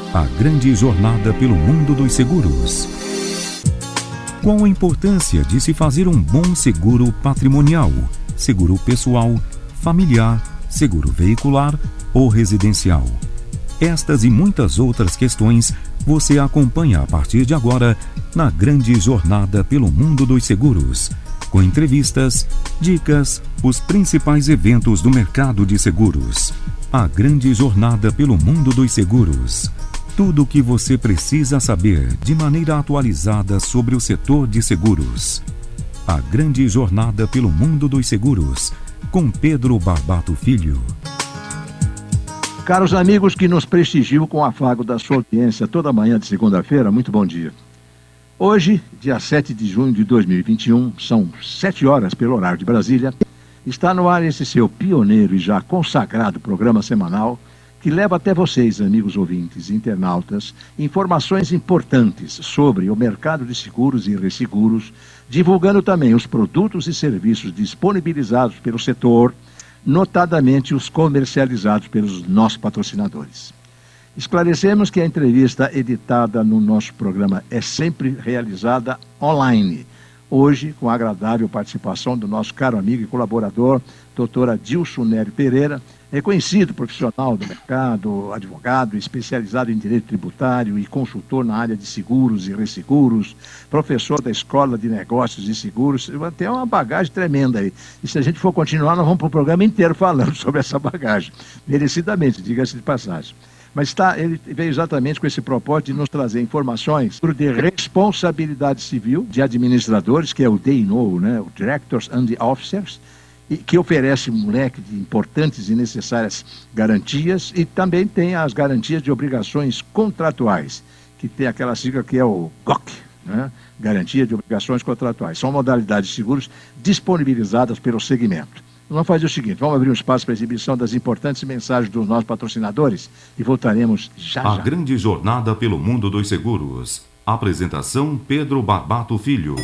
A grande jornada pelo mundo dos seguros. Qual a importância de se fazer um bom seguro patrimonial, seguro pessoal, familiar, seguro veicular ou residencial? Estas e muitas outras questões você acompanha a partir de agora na grande jornada pelo mundo dos seguros, com entrevistas, dicas, os principais eventos do mercado de seguros. A grande jornada pelo mundo dos seguros. Tudo o que você precisa saber de maneira atualizada sobre o setor de seguros. A grande jornada pelo mundo dos seguros, com Pedro Barbato Filho. Caros amigos que nos prestigiam com o afago da sua audiência toda manhã de segunda-feira, muito bom dia. Hoje, dia 7 de junho de 2021, são 7 horas pelo horário de Brasília, está no ar esse seu pioneiro e já consagrado programa semanal que leva até vocês, amigos ouvintes e internautas, informações importantes sobre o mercado de seguros e resseguros, divulgando também os produtos e serviços disponibilizados pelo setor, notadamente os comercializados pelos nossos patrocinadores. Esclarecemos que a entrevista editada no nosso programa é sempre realizada online. Hoje, com a agradável participação do nosso caro amigo e colaborador, Dr. Adilson Nery Pereira, reconhecido profissional do mercado, advogado, especializado em direito tributário e consultor na área de seguros e resseguros, professor da Escola de Negócios e Seguros, tem uma bagagem tremenda aí. E se a gente for continuar, nós vamos para o programa inteiro falando sobre essa bagagem, merecidamente, diga-se de passagem. Mas ele veio exatamente com esse propósito de nos trazer informações sobre responsabilidade civil de administradores, que é o D&O, né, o Directors and Officers, e que oferece um leque de importantes e necessárias garantias, e também tem as garantias de obrigações contratuais, que tem aquela sigla que é o GOC, né, Garantia de Obrigações Contratuais. São modalidades de seguros disponibilizadas pelo segmento. Vamos fazer o seguinte, vamos abrir um espaço para a exibição das importantes mensagens dos nossos patrocinadores e voltaremos já. A grande jornada pelo mundo dos seguros. Apresentação Pedro Barbato Filho.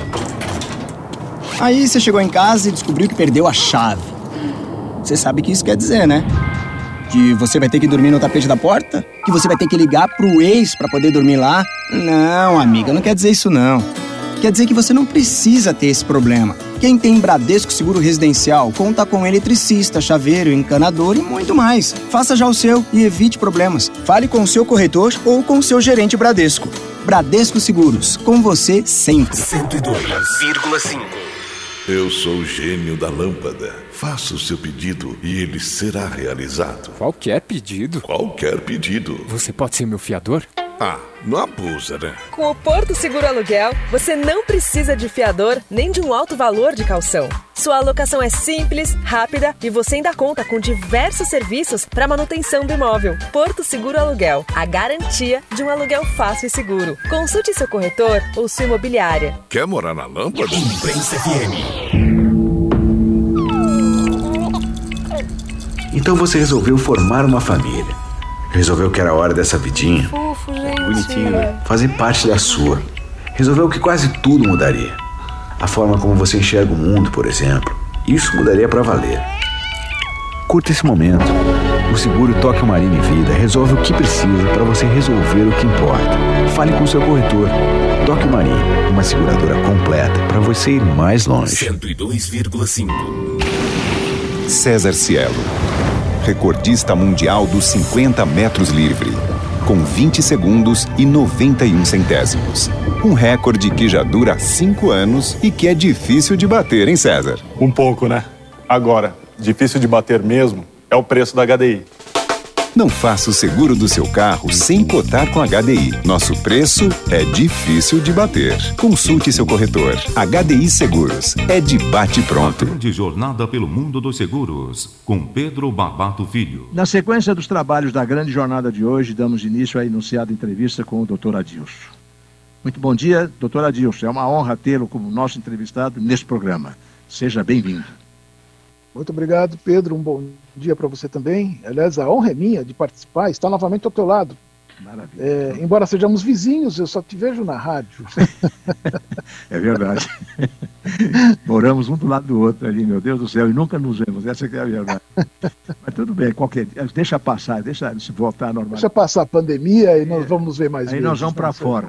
Aí você chegou em casa e descobriu que perdeu a chave. Você sabe o que isso quer dizer, né? Que você vai ter que dormir no tapete da porta? Que você vai ter que ligar pro ex para poder dormir lá? Não, amiga, não quer dizer isso não. Quer dizer que você não precisa ter esse problema. Quem tem Bradesco Seguro Residencial conta com eletricista, chaveiro, encanador e muito mais. Faça já o seu e evite problemas. Fale com o seu corretor ou com o seu gerente Bradesco. Bradesco Seguros, com você sempre. 102,5. Eu sou o gênio da lâmpada. Faça o seu pedido e ele será realizado. Qualquer pedido? Qualquer pedido. Você pode ser meu fiador? Ah, não abusa, né? Com o Porto Seguro Aluguel, você não precisa de fiador nem de um alto valor de caução. Sua alocação é simples, rápida e você ainda conta com diversos serviços para manutenção do imóvel. Porto Seguro Aluguel, a garantia de um aluguel fácil e seguro. Consulte seu corretor ou sua imobiliária. Quer morar na lâmpada? Imprensa FM. Então você resolveu formar uma família. Resolveu que era hora dessa vidinha. Fofo, gente. Bonitinho, né? Fazer parte da sua. Resolveu que quase tudo mudaria. A forma como você enxerga o mundo, por exemplo. Isso mudaria para valer. Curta esse momento. O seguro Tóquio Marine Vida resolve o que precisa para você resolver o que importa. Fale com o seu corretor. Tóquio Marine, uma seguradora completa para você ir mais longe. 102,5. César Cielo, recordista mundial dos 50 metros livre, com 20 segundos e 91 centésimos. Um recorde que já dura 5 anos e que é difícil de bater, hein, César? Um pouco, né? Agora, difícil de bater mesmo é o preço da HDI. Não faça o seguro do seu carro sem cotar com a HDI. Nosso preço é difícil de bater. Consulte seu corretor. HDI Seguros. É de bate-pronto. Grande jornada pelo mundo dos seguros, com Pedro Barbato Filho. Na sequência dos trabalhos da grande jornada de hoje, damos início à enunciada entrevista com o Dr. Adilson. Muito bom dia, Dr. Adilson. É uma honra tê-lo como nosso entrevistado neste programa. Seja bem-vindo. Muito obrigado, Pedro. Um bom dia para você também. Aliás, a honra é minha de participar, estar novamente ao teu lado. Maravilha. Embora sejamos vizinhos, eu só te vejo na rádio. É verdade. Moramos um do lado do outro ali, meu Deus do céu, e nunca nos vemos. Essa que é a verdade. Mas tudo bem, deixa passar, deixa se voltar à normalidade. Deixa passar a pandemia e nós vamos nos ver mais vezes. Aí nós vamos para fora,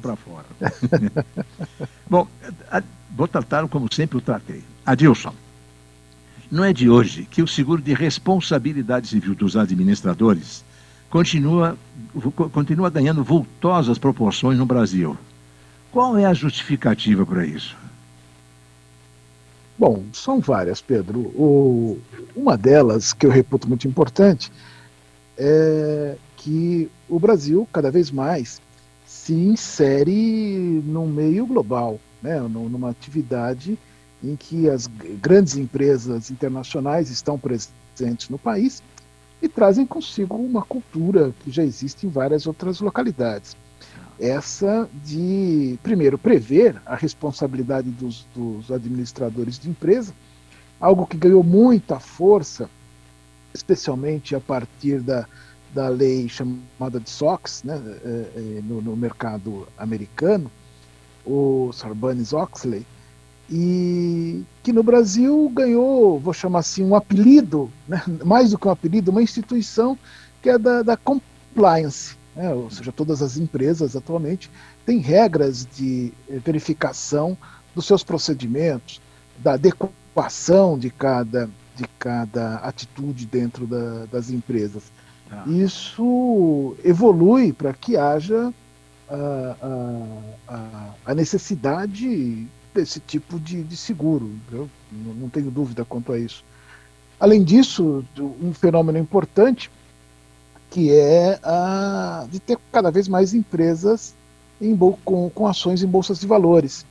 Bom, vou tratá-lo como sempre o tratei. Adilson, não é de hoje que o seguro de responsabilidade civil dos administradores continua ganhando vultosas proporções no Brasil. Qual é a justificativa para isso? Bom, são várias, Pedro. Uma delas, que eu reputo muito importante, é que o Brasil, cada vez mais, se insere num meio global, né? Numa atividade em que as grandes empresas internacionais estão presentes no país e trazem consigo uma cultura que já existe em várias outras localidades. Essa de, primeiro, prever a responsabilidade dos administradores de empresa, algo que ganhou muita força, especialmente a partir da lei chamada de SOX, né, no mercado americano, o Sarbanes-Oxley, e que no Brasil ganhou, vou chamar assim, um apelido, né, mais do que um apelido, uma instituição que é da compliance. Ou seja, todas as empresas atualmente têm regras de verificação dos seus procedimentos, da adequação de cada atitude dentro das empresas. Isso evolui para que haja a necessidade desse tipo de seguro. Eu não tenho dúvida quanto a isso. Além disso, um fenômeno importante que é de ter cada vez mais empresas com ações em bolsas de valores,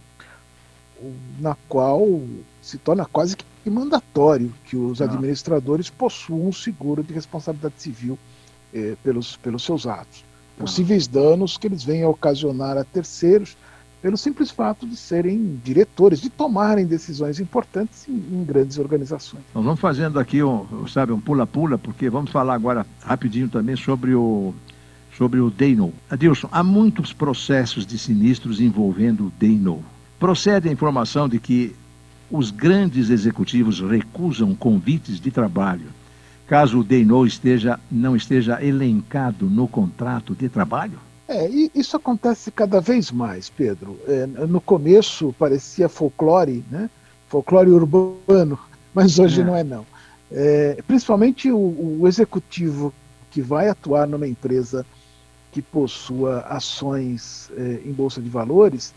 na qual se torna quase que mandatório que os administradores possuam um seguro de responsabilidade civil pelos seus atos. Possíveis danos que eles venham a ocasionar a terceiros pelo simples fato de serem diretores, de tomarem decisões importantes em grandes organizações. Nós vamos fazendo aqui um pula-pula, porque vamos falar agora rapidinho também sobre o D&O. Adilson, há muitos processos de sinistros envolvendo o D&O. Procede a informação de que os grandes executivos recusam convites de trabalho, caso o D&O não esteja elencado no contrato de trabalho? E isso acontece cada vez mais, Pedro. No começo parecia folclore, né? Folclore urbano, mas hoje não é não. Principalmente o executivo que vai atuar numa empresa que possua ações em bolsa de valores,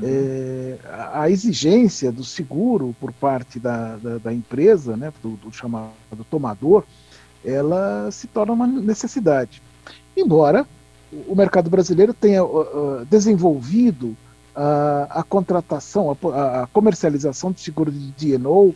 a exigência do seguro por parte da empresa, né, do chamado tomador, ela se torna uma necessidade. Embora o mercado brasileiro tenha desenvolvido a contratação, a comercialização de seguro de D&O,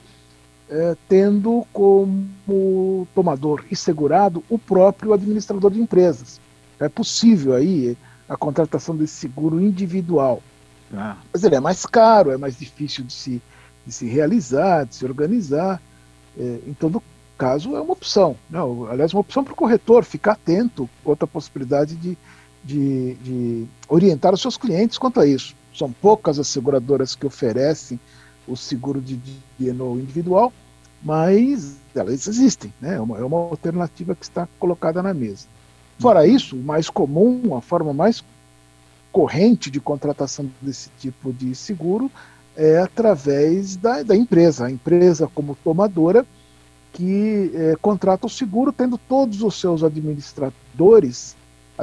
tendo como tomador e segurado o próprio administrador de empresas. É possível aí a contratação desse seguro individual. Mas ele é mais caro, é mais difícil de se realizar, de se organizar. Em todo caso, é uma opção, né? Aliás, uma opção para o corretor ficar atento quanto à possibilidade de orientar os seus clientes quanto a isso. São poucas as seguradoras que oferecem o seguro de D&O individual, mas elas existem, né? É uma alternativa que está colocada na mesa. Fora isso, o mais comum, a forma mais corrente de contratação desse tipo de seguro é através da empresa. A empresa, como tomadora, que contrata o seguro, tendo todos os seus administradores,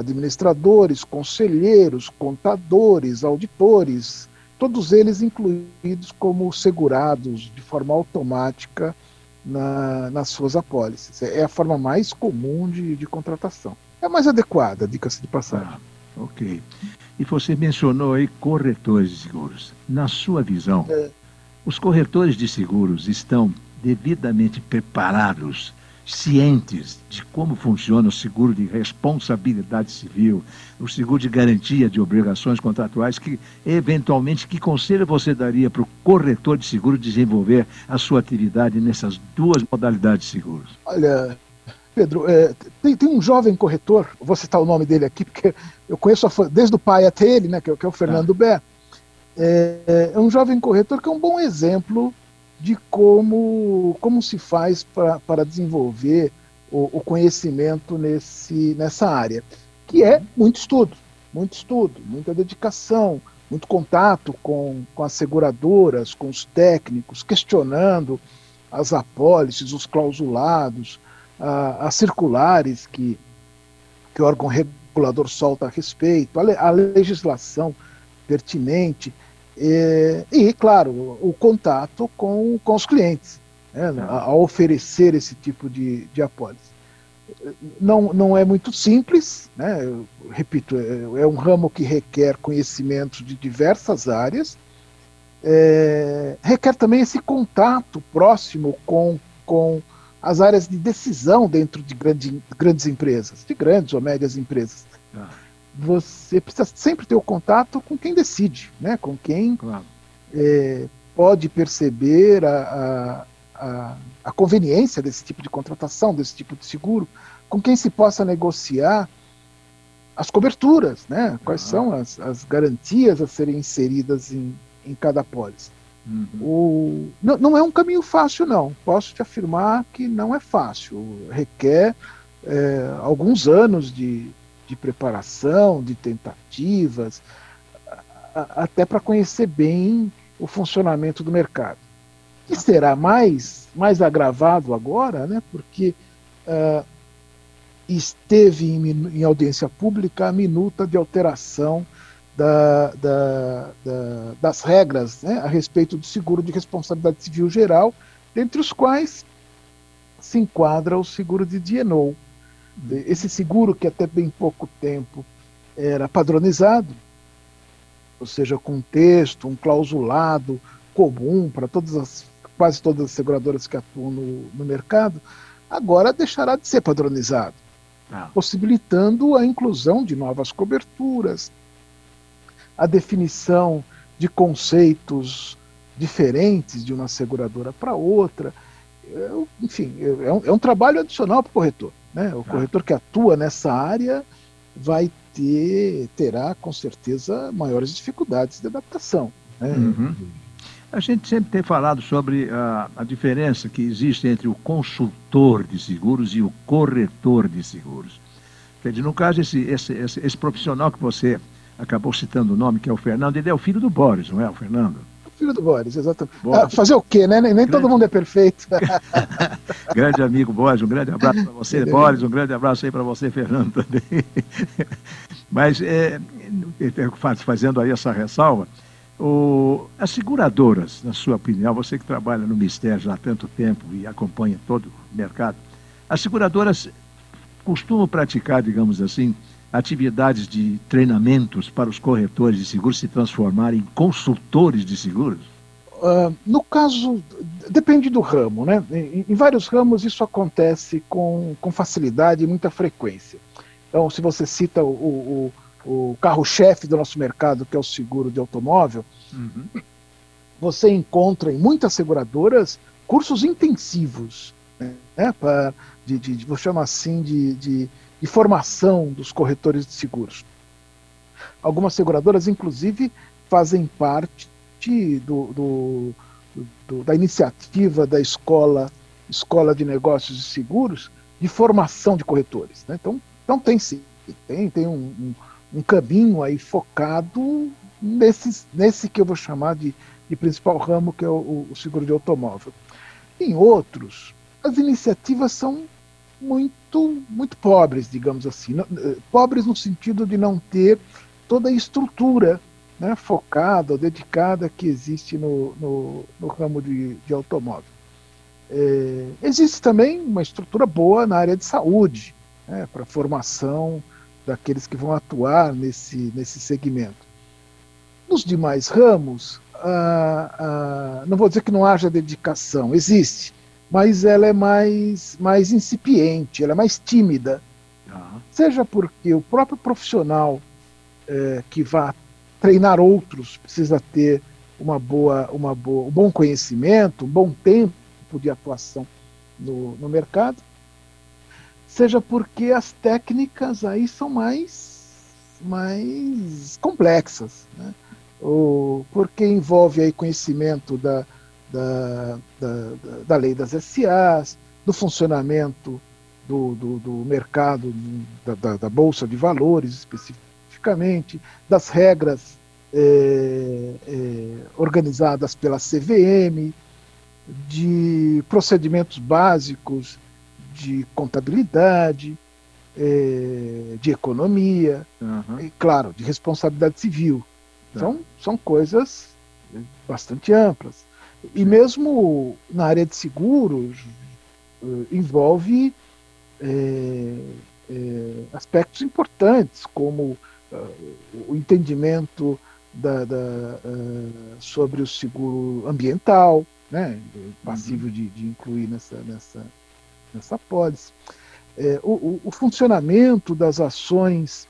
conselheiros, contadores, auditores, todos eles incluídos como segurados de forma automática nas suas apólices. É a forma mais comum de contratação. É a mais adequada, diga-se de passagem. Ok. E você mencionou aí corretores de seguros. Na sua visão, os corretores de seguros estão devidamente preparados, cientes de como funciona o seguro de responsabilidade civil, o seguro de garantia de obrigações contratuais, que eventualmente, que conselho você daria para o corretor de seguro desenvolver a sua atividade nessas duas modalidades de seguros? Olha, Pedro, tem um jovem corretor, vou citar o nome dele aqui, porque eu conheço desde o pai até ele, né, que é o Fernando Bé. É um jovem corretor que é um bom exemplo de como se faz para desenvolver o conhecimento nessa área, que é muito estudo, muita dedicação, muito contato com as seguradoras, com os técnicos, questionando as apólices, os clausulados, as circulares que o órgão regulador solta a respeito, a legislação pertinente e, claro, o contato com os clientes, né, a oferecer esse tipo de apólice. Não é muito simples, né? Eu repito, é um ramo que requer conhecimentos de diversas áreas, requer também esse contato próximo com as áreas de decisão dentro de grandes empresas, de grandes ou médias empresas. Você precisa sempre ter o contato com quem decide, né? Com quem pode perceber a conveniência desse tipo de contratação, desse tipo de seguro, com quem se possa negociar as coberturas, né? Quais são as garantias a serem inseridas em cada apólice. Não é um caminho fácil, não. Posso te afirmar que não é fácil. Requer alguns anos de preparação, de tentativas, até para conhecer bem o funcionamento do mercado. Que será mais agravado agora, né? Porque esteve em audiência pública a minuta de alteração das regras, né, a respeito do seguro de responsabilidade civil geral, dentre os quais se enquadra o seguro de D&O. Esse seguro, que até bem pouco tempo era padronizado, ou seja, com um texto, um clausulado comum para quase todas as seguradoras que atuam no mercado, agora deixará de ser padronizado, possibilitando a inclusão de novas coberturas, a definição de conceitos diferentes de uma seguradora para outra. Enfim, é um trabalho adicional para o corretor, né? O corretor que atua nessa área terá com certeza maiores dificuldades de adaptação, né? A gente sempre tem falado sobre a diferença que existe entre o consultor de seguros e o corretor de seguros. Quer dizer, no caso, esse profissional que você acabou citando o nome, que é o Fernando, ele é o filho do Boris, não é o Fernando? O filho do Boris, exatamente. Fazer o quê, né? Nem todo mundo é perfeito. Grande amigo Boris, um grande abraço para você, Boris, um grande abraço aí para você, Fernando, também. Mas, fazendo aí essa ressalva, as seguradoras, na sua opinião, você que trabalha no Mistério já há tanto tempo e acompanha todo o mercado, as seguradoras costumam praticar, digamos assim, atividades de treinamentos para os corretores de seguros se transformarem em consultores de seguros? No caso, depende do ramo, né? Em vários ramos isso acontece com facilidade e muita frequência. Então, se você cita o carro-chefe do nosso mercado, que é o seguro de automóvel, você encontra em muitas seguradoras cursos intensivos, né? Vou chamar assim, de formação dos corretores de seguros. Algumas seguradoras, inclusive, fazem parte da iniciativa da escola de negócios e seguros de formação de corretores, né? Então tem sim, tem um caminho aí focado nesse que eu vou chamar de principal ramo, que é o seguro de automóvel. Em outros, as iniciativas são muito pobres, digamos assim. Pobres no sentido de não ter toda a estrutura, né, focada ou dedicada que existe no ramo de automóvel. Existe também uma estrutura boa na área de saúde, né, para a formação daqueles que vão atuar nesse segmento. Nos demais ramos, não vou dizer que não haja dedicação, existe, mas ela é mais incipiente, ela é mais tímida. Seja porque o próprio profissional que vai treinar outros precisa ter um bom conhecimento, um bom tempo de atuação no mercado, seja porque as técnicas aí são mais complexas, né? Ou porque envolve aí conhecimento da lei das SAs, do funcionamento do mercado, da Bolsa de Valores especificamente, das regras organizadas pela CVM, de procedimentos básicos de contabilidade, de economia, e, claro, de responsabilidade civil. Então, são coisas bastante amplas. E mesmo na área de seguros, envolve aspectos importantes, como o entendimento sobre o seguro ambiental, né, passível de incluir nessa apólice. O funcionamento das ações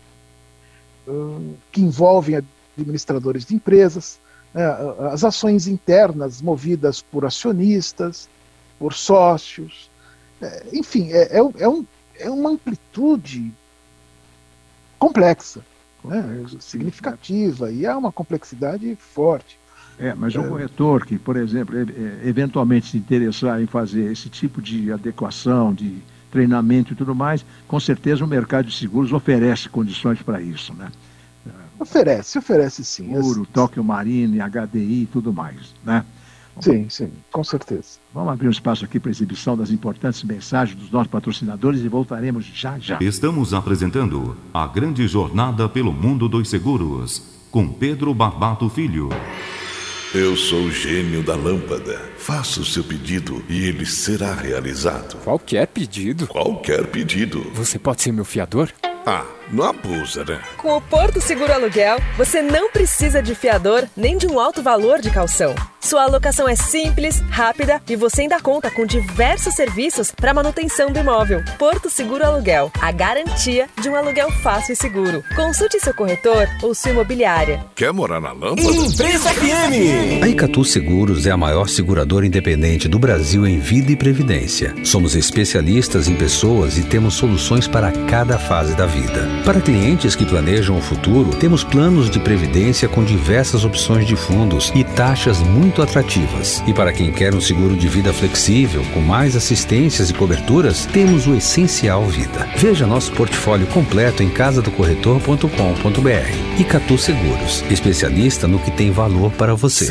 que envolvem administradores de empresas, as ações internas movidas por acionistas, por sócios, enfim, é uma amplitude complexa, né, significativa, e há uma complexidade forte. Mas um corretor que, por exemplo, eventualmente se interessar em fazer esse tipo de adequação, de treinamento e tudo mais, com certeza o mercado de seguros oferece condições para isso, né? Oferece sim. Seguro, Tóquio Marine, HDI e tudo mais, né? Sim, com certeza. Vamos abrir um espaço aqui para a exibição das importantes mensagens dos nossos patrocinadores e voltaremos já. Estamos apresentando a grande jornada pelo mundo dos seguros, com Pedro Barbato Filho. Eu sou o gênio da lâmpada. Faça o seu pedido e ele será realizado. Qualquer pedido? Qualquer pedido. Você pode ser meu fiador? Não abusa, né? Com o Porto Seguro Aluguel, você não precisa de fiador nem de um alto valor de caução. Sua alocação é simples, rápida e você ainda conta com diversos serviços para manutenção do imóvel. Porto Seguro Aluguel, a garantia de um aluguel fácil e seguro. Consulte seu corretor ou sua imobiliária. Quer morar na lâmpada? Empresa FM! A Icatu Seguros é a maior seguradora independente do Brasil em vida e previdência. Somos especialistas em pessoas e temos soluções para cada fase da vida. Para clientes que planejam o futuro, temos planos de previdência com diversas opções de fundos e taxas muito atrativas. E para quem quer um seguro de vida flexível, com mais assistências e coberturas, temos o Essencial Vida. Veja nosso portfólio completo em casadocorretor.com.br. Icatu Seguros, especialista no que tem valor para você.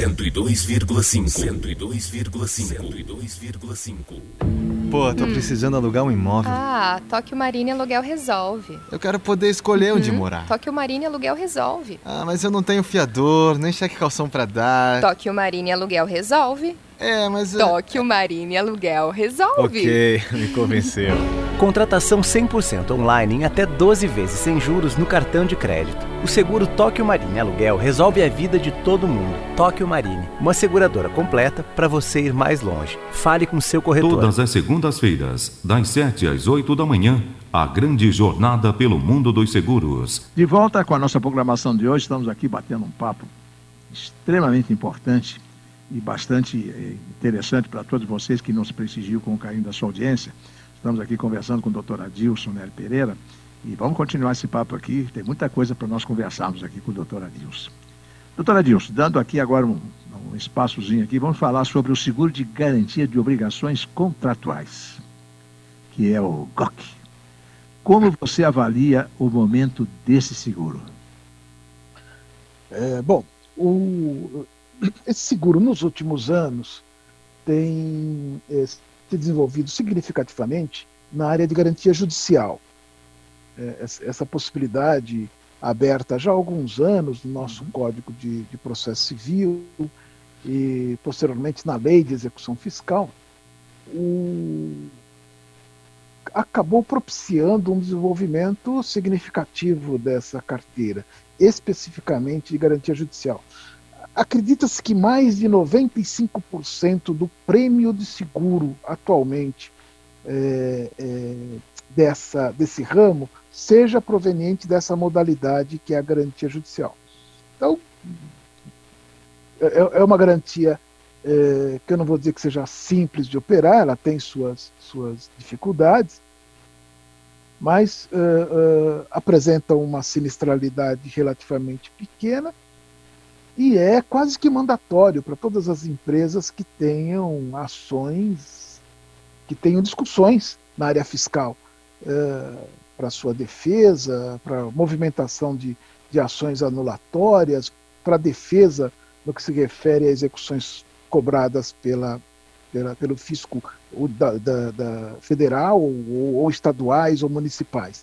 102,5. Pô, tô precisando alugar um imóvel. Tóquio Marine Aluguel resolve. Eu quero poder escolher onde morar. Tóquio Marine Aluguel resolve. Mas eu não tenho fiador, nem cheque calção pra dar. Tóquio Marine Aluguel resolve. Mas... Tóquio Marine Aluguel resolve. Ok, me convenceu. Contratação 100% online em até 12 vezes sem juros no cartão de crédito. O seguro Tóquio Marine Aluguel resolve a vida de todo mundo. Tóquio Marine, uma seguradora completa para você ir mais longe. Fale com seu corretor. Todas as segundas-feiras, das 7 às 8 da manhã, a grande jornada pelo mundo dos seguros. De volta com a nossa programação de hoje, estamos aqui batendo um papo extremamente importante e bastante interessante para todos vocês que nos prestigiam com o carinho da sua audiência. Estamos aqui conversando com o Dr. Adilson Nery Pereira e vamos continuar esse papo aqui. Tem muita coisa para nós conversarmos aqui com o Dr. Adilson. Dr. Adilson, dando aqui agora um espaçozinho aqui, vamos falar sobre o seguro de garantia de obrigações contratuais, que é o GOC. Como você avalia o momento desse seguro? Esse seguro, nos últimos anos, tem se desenvolvido significativamente na área de garantia judicial. Essa possibilidade aberta já há alguns anos no nosso Código de Processo Civil e, posteriormente, na Lei de Execução Fiscal, acabou propiciando um desenvolvimento significativo dessa carteira, especificamente de garantia judicial. Acredita-se que mais de 95% do prêmio de seguro atualmente desse ramo seja proveniente dessa modalidade que é a garantia judicial. Então, é uma garantia que eu não vou dizer que seja simples de operar, ela tem suas dificuldades, mas apresentam uma sinistralidade relativamente pequena e é quase que mandatório para todas as empresas que tenham ações, que tenham discussões na área fiscal, para sua defesa, para movimentação de ações anulatórias, para defesa no que se refere a execuções cobradas pelo fisco da federal ou estaduais ou municipais.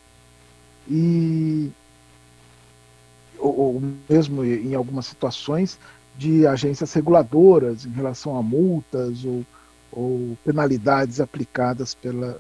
Ou mesmo em algumas situações de agências reguladoras em relação a multas ou penalidades aplicadas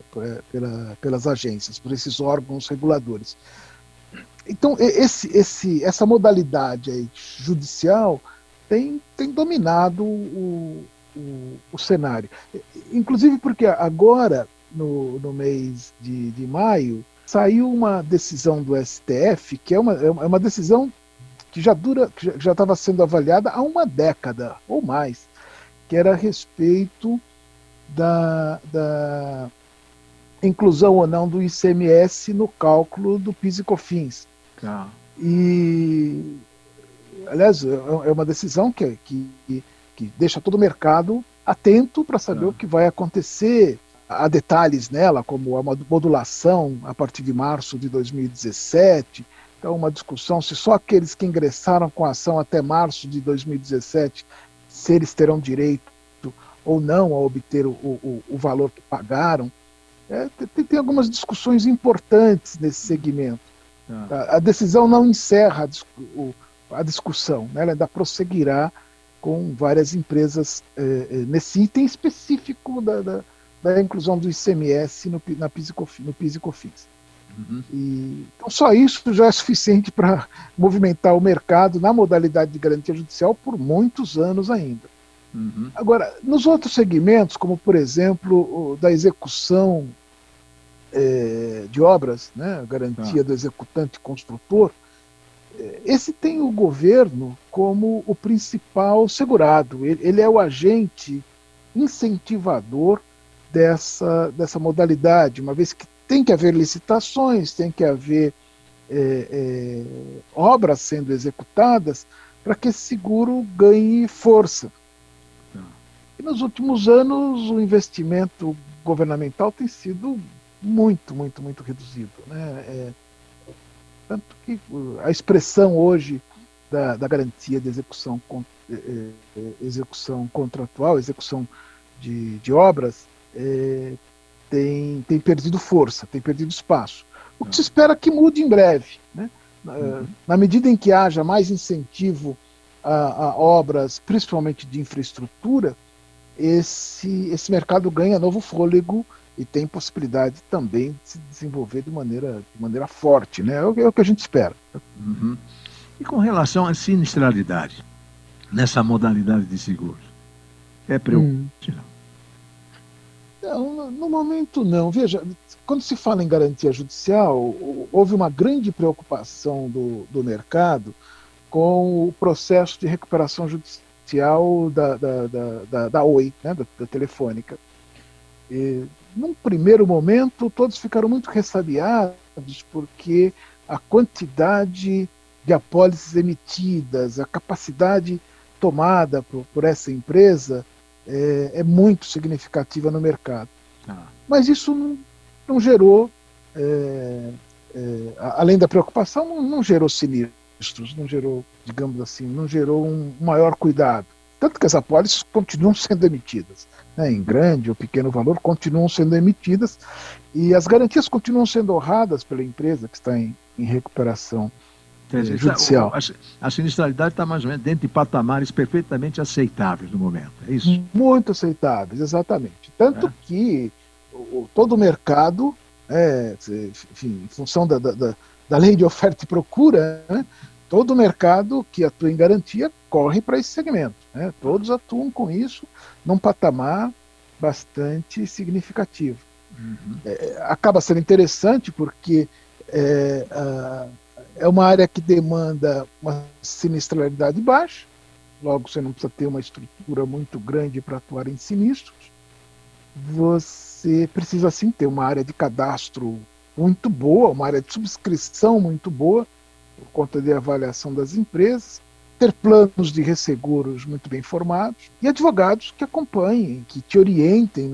pelas agências, por esses órgãos reguladores. Então, essa modalidade aí judicial tem dominado o cenário. Inclusive porque agora, no mês de maio, saiu uma decisão do STF, que é uma decisão que já estava sendo avaliada há uma década ou mais, que era a respeito da inclusão ou não do ICMS no cálculo do PIS e COFINS. Tá. E, aliás, é uma decisão que deixa todo o mercado atento para saber o que vai acontecer. Há detalhes nela, como a modulação a partir de março de 2017. Então, uma discussão se só aqueles que ingressaram com a ação até março de 2017, se eles terão direito ou não a obter o valor que pagaram. Tem algumas discussões importantes nesse segmento. A decisão não encerra a discussão, né? Ela ainda prosseguirá com várias empresas nesse item específico da inclusão do ICMS no PIS e COFINS. Uhum. Então, só isso já é suficiente para movimentar o mercado na modalidade de garantia judicial por muitos anos ainda. Uhum. Agora, nos outros segmentos, como, por exemplo, da execução de obras, né, a garantia do executante construtor, esse tem o governo como o principal segurado. Ele é o agente incentivador dessa modalidade, uma vez que tem que haver licitações, tem que haver obras sendo executadas para que esse seguro ganhe força. E nos últimos anos o investimento governamental tem sido muito reduzido, né? Tanto que a expressão hoje da garantia de execução contratual, execução de obras, tem perdido força, tem perdido espaço. O que se espera que mude em breve, né? Na medida em que haja mais incentivo a obras, principalmente de infraestrutura, esse mercado ganha novo fôlego e tem possibilidade também de se desenvolver de maneira forte, né? É o que a gente espera. Uhum. E com relação à sinistralidade, nessa modalidade de seguros, é preocupante, não? No momento não. Veja, quando se fala em garantia judicial, houve uma grande preocupação do mercado com o processo de recuperação judicial da Oi, né, da Telefônica. E, num primeiro momento, todos ficaram muito ressabiados porque a quantidade de apólices emitidas, a capacidade tomada por essa empresa é muito significativa no mercado. Mas isso não gerou, além da preocupação, não gerou sinistros, não gerou, digamos assim, não gerou um maior cuidado. Tanto que as apólices continuam sendo emitidas, né, em grande ou pequeno valor, continuam sendo emitidas, e as garantias continuam sendo honradas pela empresa que está em recuperação judicial. A sinistralidade está mais ou menos dentro de patamares perfeitamente aceitáveis no momento, é isso? Muito aceitáveis, exatamente. Tanto que todo o mercado, enfim, em função da lei de oferta e procura, né, todo o mercado que atua em garantia corre para esse segmento, né? Todos atuam com isso num patamar bastante significativo. Uhum. Acaba sendo interessante porque é uma área que demanda uma sinistralidade baixa, logo você não precisa ter uma estrutura muito grande para atuar em sinistros. Você precisa sim ter uma área de cadastro muito boa, uma área de subscrição muito boa, por conta de avaliação das empresas, ter planos de resseguros muito bem formados e advogados que acompanhem, que te orientem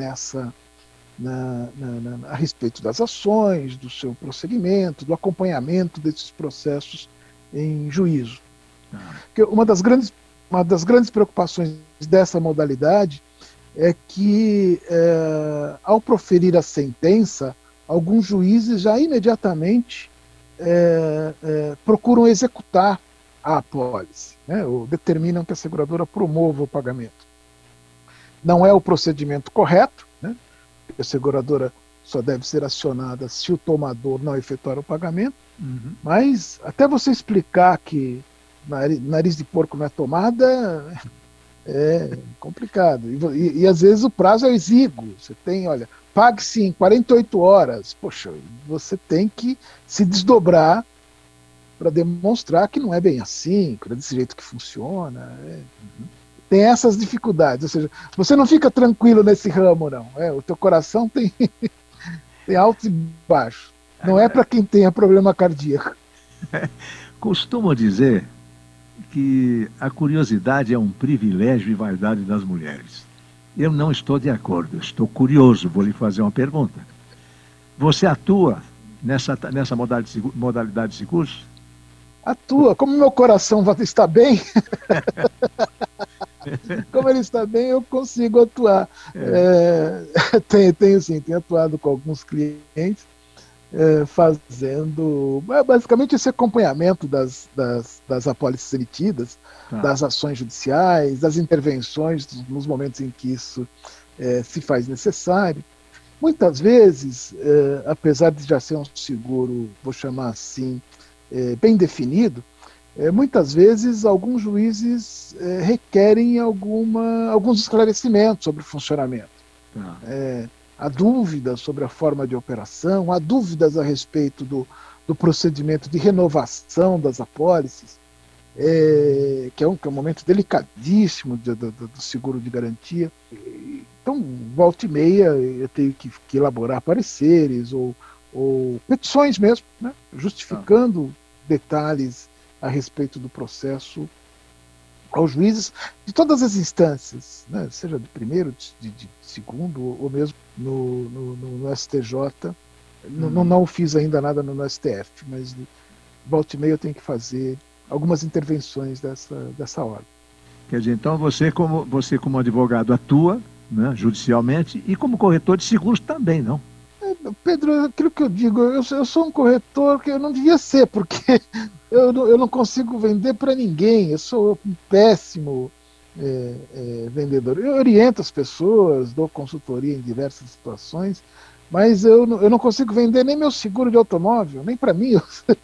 a respeito das ações, do seu prosseguimento, do acompanhamento desses processos em juízo. Porque uma das grandes preocupações dessa modalidade é que, ao proferir a sentença, alguns juízes já imediatamente procuram executar a apólice, né, ou determinam que a seguradora promova o pagamento. Não é o procedimento correto, né, a seguradora só deve ser acionada se o tomador não efetuar o pagamento, mas até você explicar que nariz de porco não é tomada é complicado. E às vezes o prazo é exíguo. Você tem, olha, pague-se em 48 horas. Poxa, você tem que se desdobrar para demonstrar que não é bem assim, que não é desse jeito que funciona. Tem essas dificuldades. Ou seja, você não fica tranquilo nesse ramo, não. O teu coração tem alto e baixo. Não é para quem tenha problema cardíaco. Costumo dizer que a curiosidade é um privilégio e vaidade das mulheres. Eu não estou de acordo, eu estou curioso, vou lhe fazer uma pergunta. Você atua nessa modalidade de seguros? Atua, como meu coração está bem, como ele está bem, eu consigo atuar. Tenho atuado com alguns clientes, fazendo basicamente esse acompanhamento das apólices emitidas, das ações judiciais, das intervenções nos momentos em que isso se faz necessário. Muitas vezes, apesar de já ser um seguro, vou chamar assim, bem definido, muitas vezes alguns juízes requerem alguns esclarecimentos sobre o funcionamento. Há dúvidas sobre a forma de operação, há dúvidas a respeito do procedimento de renovação das apólices, que é um momento delicadíssimo do seguro de garantia. Então, volta e meia, eu tenho que elaborar pareceres ou petições mesmo, né, justificando detalhes a respeito do processo aos juízes de todas as instâncias, né, seja de primeiro, de segundo, ou mesmo no STJ. Não fiz ainda nada no STF, mas volta e meia eu tenho que fazer algumas intervenções dessa ordem. Quer dizer, então você como advogado atua, né, judicialmente, e como corretor de seguros também, não? Pedro, aquilo que eu digo, eu sou um corretor que eu não devia ser, porque eu não consigo vender para ninguém, eu sou um péssimo vendedor. Eu oriento as pessoas, dou consultoria em diversas situações, mas eu não consigo vender nem meu seguro de automóvel, nem para mim.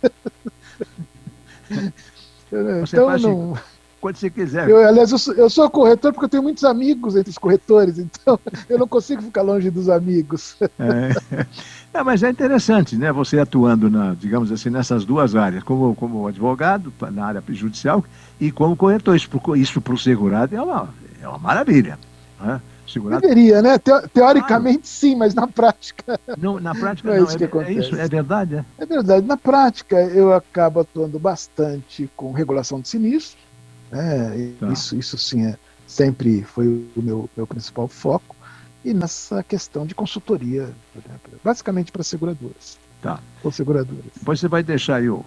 Então não... Quando você quiser. Aliás, eu sou corretor porque eu tenho muitos amigos entre os corretores, então eu não consigo ficar longe dos amigos. Mas é interessante, né? Você atuando, digamos assim, nessas duas áreas, como advogado, na área judicial, e como corretor. Isso para o segurado é uma maravilha. Né? Segurado... Deveria, né? Teoricamente sim, mas na prática... Na prática não é isso que acontece. Isso é verdade? É verdade. Na prática, eu acabo atuando bastante com regulação de sinistros. Isso sim sempre foi o meu principal foco, e nessa questão de consultoria, basicamente para seguradoras. Ou seguradoras. Depois você vai deixar aí o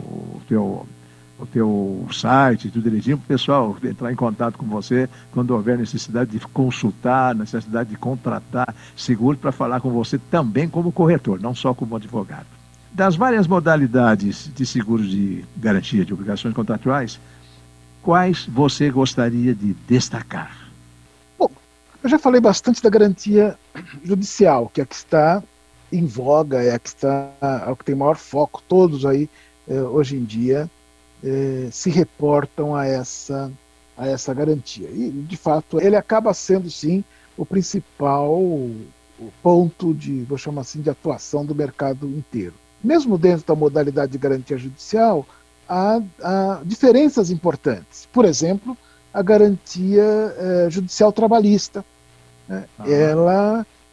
teu site, tudo direitinho, para o pessoal entrar em contato com você quando houver necessidade de consultar, necessidade de contratar seguro, para falar com você também como corretor, não só como advogado. Das várias modalidades de seguros de garantia de obrigações contratuais, quais você gostaria de destacar? Bom, eu já falei bastante da garantia judicial, que é a que está em voga, é a que tem maior foco. Todos aí, hoje em dia, se reportam a essa garantia. E, de fato, ele acaba sendo, sim, o principal ponto vou chamar assim, de atuação do mercado inteiro. Mesmo dentro da modalidade de garantia judicial, há diferenças importantes. Por exemplo, a garantia judicial trabalhista. Né? Ela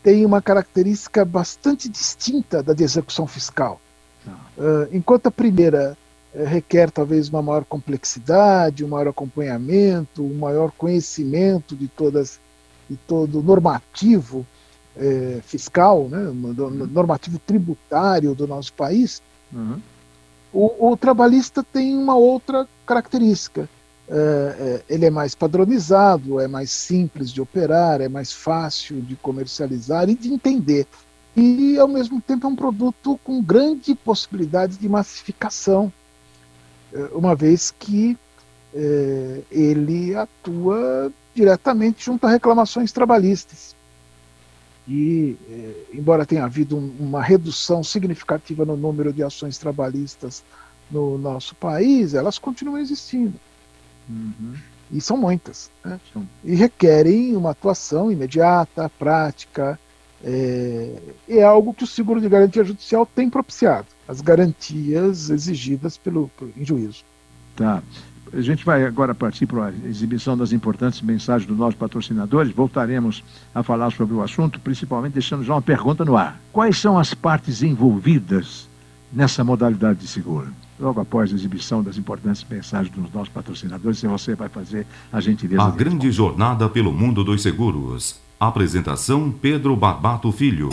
tem uma característica bastante distinta da de execução fiscal. Enquanto a primeira requer talvez uma maior complexidade, um maior acompanhamento, um maior conhecimento de todo normativo fiscal, né, normativo tributário do nosso país, o trabalhista tem uma outra característica. Ele é mais padronizado, é mais simples de operar, é mais fácil de comercializar e de entender. E, ao mesmo tempo, é um produto com grande possibilidade de massificação, uma vez que ele atua diretamente junto a reclamações trabalhistas. E, embora tenha havido uma redução significativa no número de ações trabalhistas no nosso país, elas continuam existindo. E são muitas, né? E requerem uma atuação imediata, prática, é algo que o seguro de garantia judicial tem propiciado, as garantias exigidas em juízo. Tá. A gente vai agora partir para a exibição das importantes mensagens dos nossos patrocinadores. Voltaremos a falar sobre o assunto, principalmente deixando já uma pergunta no ar. Quais são as partes envolvidas nessa modalidade de seguro? Logo após a exibição das importantes mensagens dos nossos patrocinadores, você vai fazer a gentileza. A grande jornada pelo mundo dos seguros. Apresentação Pedro Barbato Filho.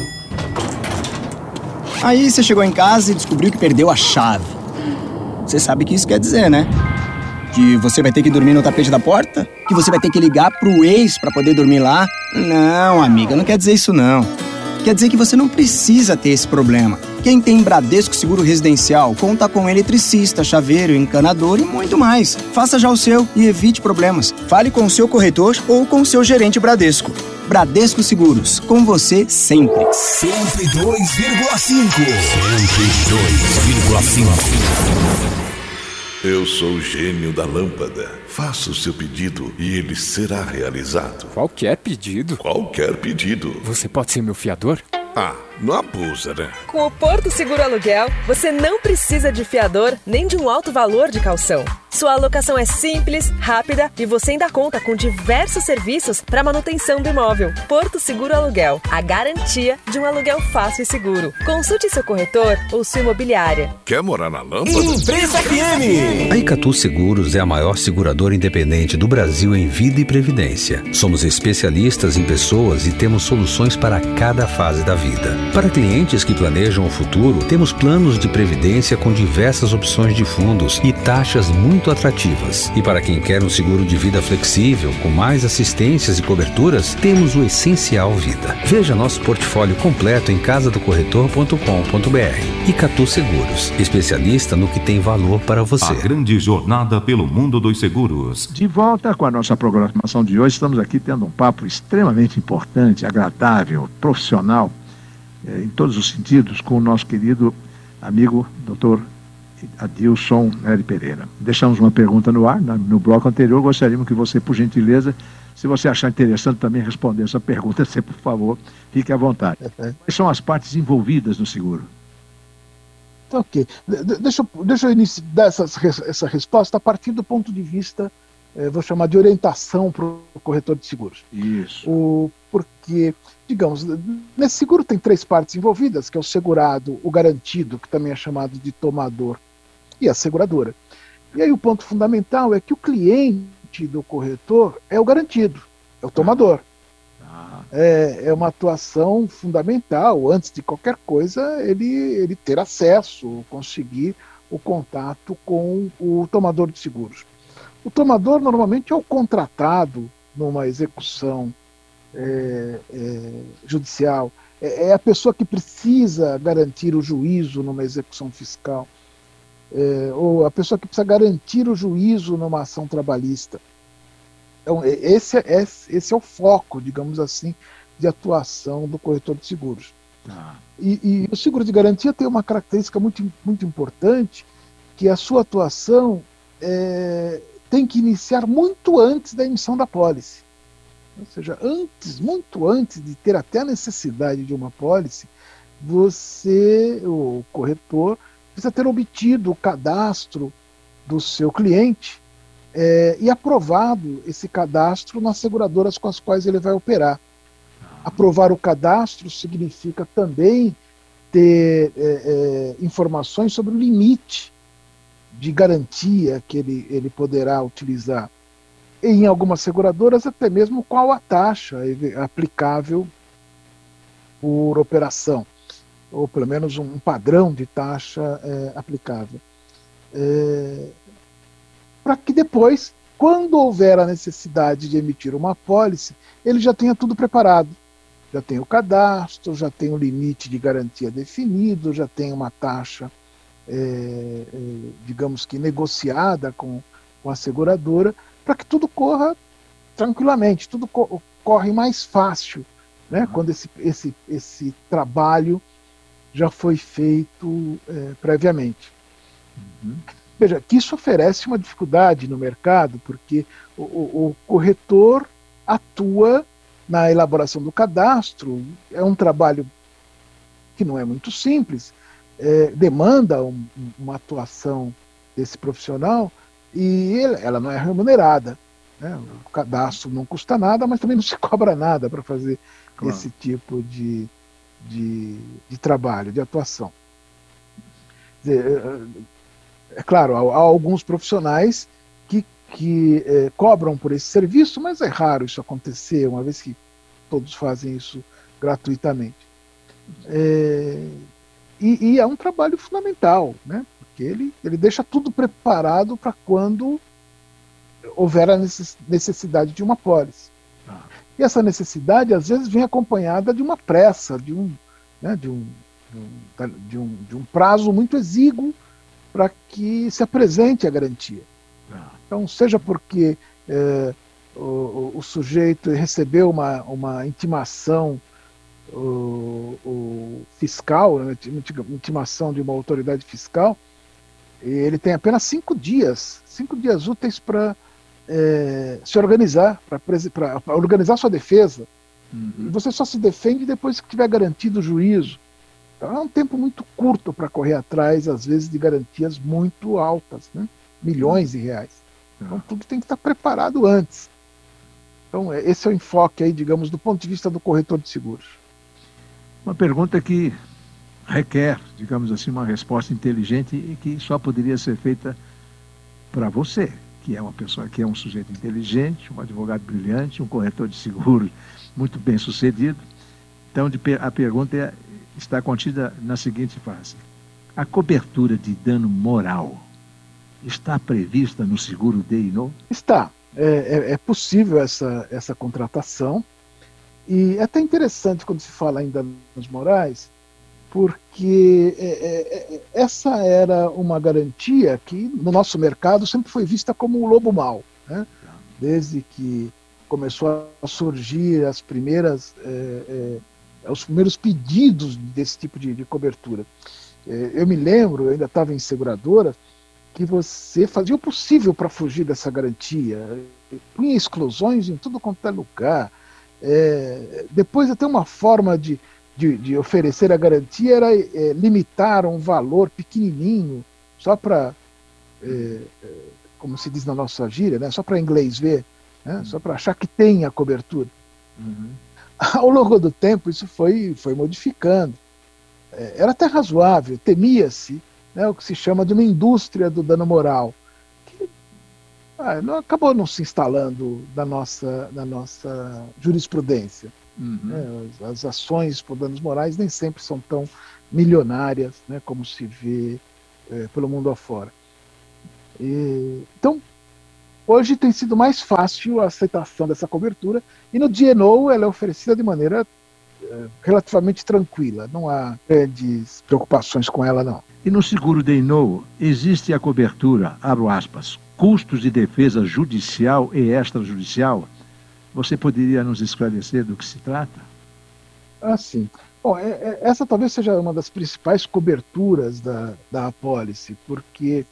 Aí você chegou em casa e descobriu que perdeu a chave. Você sabe o que isso quer dizer, né? Que você vai ter que dormir no tapete da porta? Que você vai ter que ligar pro ex pra poder dormir lá? Não, amiga, não quer dizer isso não. Quer dizer que você não precisa ter esse problema. Quem tem Bradesco Seguro Residencial conta com eletricista, chaveiro, encanador e muito mais. Faça já o seu e evite problemas. Fale com o seu corretor ou com o seu gerente Bradesco. Bradesco Seguros, com você sempre. 102,5. 102,5. Eu sou o gênio da lâmpada. Faça o seu pedido e ele será realizado. Qualquer pedido? Qualquer pedido. Você pode ser meu fiador? Ah, não abusa, né? Com o Porto Seguro Aluguel, você não precisa de fiador nem de um alto valor de caução. Sua alocação é simples, rápida e você ainda conta com diversos serviços para manutenção do imóvel. Porto Seguro Aluguel, a garantia de um aluguel fácil e seguro. Consulte seu corretor ou sua imobiliária. Quer morar na lâmpada? Imprensa FM! A Icatu Seguros é a maior seguradora independente do Brasil em vida e previdência. Somos especialistas em pessoas e temos soluções para cada fase da vida. Para clientes que planejam o futuro, temos planos de previdência com diversas opções de fundos e taxas muito atrativas. E para quem quer um seguro de vida flexível, com mais assistências e coberturas, temos o Essencial Vida. Veja nosso portfólio completo em casadocorretor.com.br. Icatu Seguros, especialista no que tem valor para você. A grande jornada pelo mundo dos seguros. De volta com a nossa programação de hoje, estamos aqui tendo um papo extremamente importante, agradável, profissional, em todos os sentidos, com o nosso querido amigo Dr. Adilson L. Pereira. Deixamos uma pergunta no ar, no bloco anterior. Gostaríamos que você, por gentileza, se você achar interessante também responder essa pergunta, você, por favor, fique à vontade. Quais são as partes envolvidas no seguro? Ok. Deixa eu dar essa resposta a partir do ponto de vista, vou chamar de orientação para o corretor de seguros. Isso. Porque, digamos, nesse seguro tem 3 partes envolvidas, que é o segurado, o garantido, que também é chamado de tomador, e a seguradora. E aí o ponto fundamental é que o cliente do corretor é o garantido, é o tomador. É uma atuação fundamental, antes de qualquer coisa, ele ter acesso, conseguir o contato com o tomador de seguros. O tomador normalmente é o contratado numa execução judicial, é a pessoa que precisa garantir o juízo numa execução fiscal, ou a pessoa que precisa garantir o juízo numa ação trabalhista. Então, esse é o foco, digamos assim, de atuação do corretor de seguros. E o seguro de garantia tem uma característica muito, muito importante, que a sua atuação tem que iniciar muito antes da emissão da pólice. Ou seja, muito antes de ter até a necessidade de uma pólice, o corretor, precisa ter obtido o cadastro do seu cliente e aprovado esse cadastro nas seguradoras com as quais ele vai operar. Aprovar o cadastro significa também ter informações sobre o limite de garantia que ele poderá utilizar. E em algumas seguradoras, até mesmo qual a taxa aplicável por operação, ou pelo menos um padrão de taxa aplicável. Para que depois, quando houver a necessidade de emitir uma apólice, ele já tenha tudo preparado. Já tem o cadastro, já tem o limite de garantia definido, já tem uma taxa, digamos que negociada com a seguradora, para que tudo corra tranquilamente, tudo corre mais fácil, né, quando esse trabalho já foi feito previamente. Veja, que isso oferece uma dificuldade no mercado, porque o corretor atua na elaboração do cadastro, é um trabalho que não é muito simples, demanda uma atuação desse profissional, e ela não é remunerada, né? O cadastro não custa nada, mas também não se cobra nada para fazer esse tipo de trabalho, de atuação. É claro, há alguns profissionais que cobram por esse serviço, mas é raro isso acontecer, uma vez que todos fazem isso gratuitamente. E é um trabalho fundamental, né? Porque ele deixa tudo preparado para quando houver a necessidade de uma apólice. E essa necessidade, às vezes, vem acompanhada de uma pressa, de um prazo muito exíguo para que se apresente a garantia. Então, seja porque o sujeito recebeu uma intimação fiscal, né, intimação de uma autoridade fiscal, e ele tem apenas 5 dias úteis para se organizar, para organizar sua defesa. E você só se defende depois que tiver garantido o juízo. Então é um tempo muito curto para correr atrás, às vezes, de garantias muito altas, né? Milhões de reais. Então tudo tem que estar preparado antes. Então esse é o enfoque aí, digamos, do ponto de vista do corretor de seguros. Uma pergunta que requer, digamos assim, uma resposta inteligente e que só poderia ser feita para você, que é uma pessoa, que é um sujeito inteligente, um advogado brilhante, um corretor de seguros muito bem sucedido. Então a pergunta está contida na seguinte frase: a cobertura de dano moral está prevista no seguro D&O? Está. É possível essa contratação. E é até interessante quando se fala em danos morais, porque essa era uma garantia que no nosso mercado sempre foi vista como o lobo mau, né? Desde que começou a surgir os primeiros pedidos desse tipo de cobertura. Eu me lembro, eu ainda estava em seguradora, que você fazia o possível para fugir dessa garantia, punha exclusões em tudo quanto é lugar. Depois até uma forma de oferecer a garantia era limitar um valor pequenininho, só para, como se diz na nossa gíria, né, só para inglês ver, né, só para achar que tem a cobertura. Ao longo do tempo isso foi modificando. Era até razoável, temia-se, né, o que se chama de uma indústria do dano moral, que acabou não se instalando na nossa jurisprudência. As ações por danos morais nem sempre são tão milionárias, né, como se vê pelo mundo afora. Então, hoje tem sido mais fácil a aceitação dessa cobertura, e no D&O ela é oferecida de maneira relativamente tranquila, não há grandes preocupações com ela, não. E no seguro D&O existe a cobertura, abro aspas, custos de defesa judicial e extrajudicial? Você poderia nos esclarecer do que se trata? Sim. Bom, essa talvez seja uma das principais coberturas da apólice, porque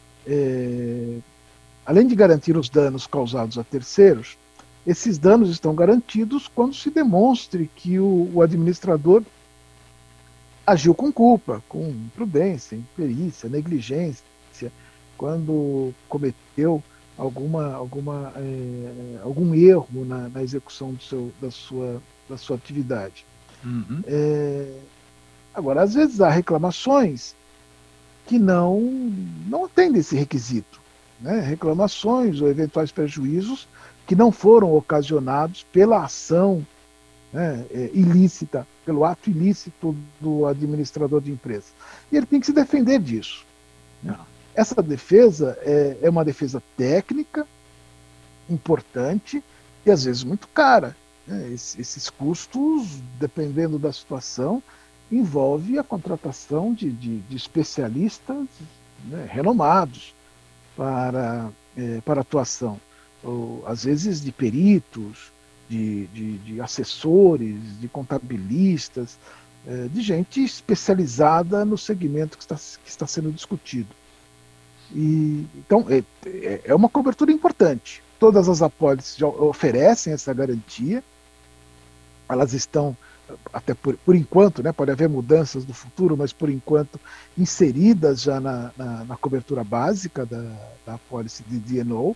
além de garantir os danos causados a terceiros, esses danos estão garantidos quando se demonstre que o administrador agiu com culpa, com imprudência, imperícia, negligência, quando cometeu algum erro na execução da sua atividade. Uhum. Agora, às vezes há reclamações que não atendem esse requisito, né? Reclamações ou eventuais prejuízos que não foram ocasionados pela ação, né, ilícita, pelo ato ilícito do administrador de empresa. E ele tem que se defender disso. Né? Essa defesa é uma defesa técnica, importante e às vezes muito cara. Né? Esses custos, dependendo da situação, envolve a contratação de especialistas, né, renomados para atuação. Ou, às vezes de peritos, de assessores, de contabilistas, de gente especializada no segmento que está sendo discutido. Então, é uma cobertura importante. Todas as apólices já oferecem essa garantia. Elas estão, até por enquanto, né, pode haver mudanças no futuro, mas por enquanto inseridas já na cobertura básica da apólice de D&O.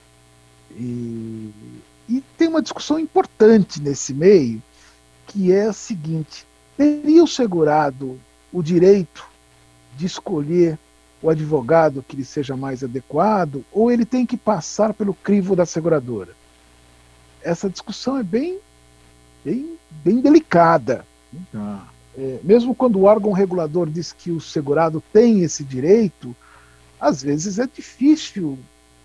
E tem uma discussão importante nesse meio, que é a seguinte: teria o segurado o direito de escolher o advogado que lhe seja mais adequado, ou ele tem que passar pelo crivo da seguradora? Essa discussão é bem delicada. Mesmo quando o órgão regulador diz que o segurado tem esse direito, às vezes é difícil,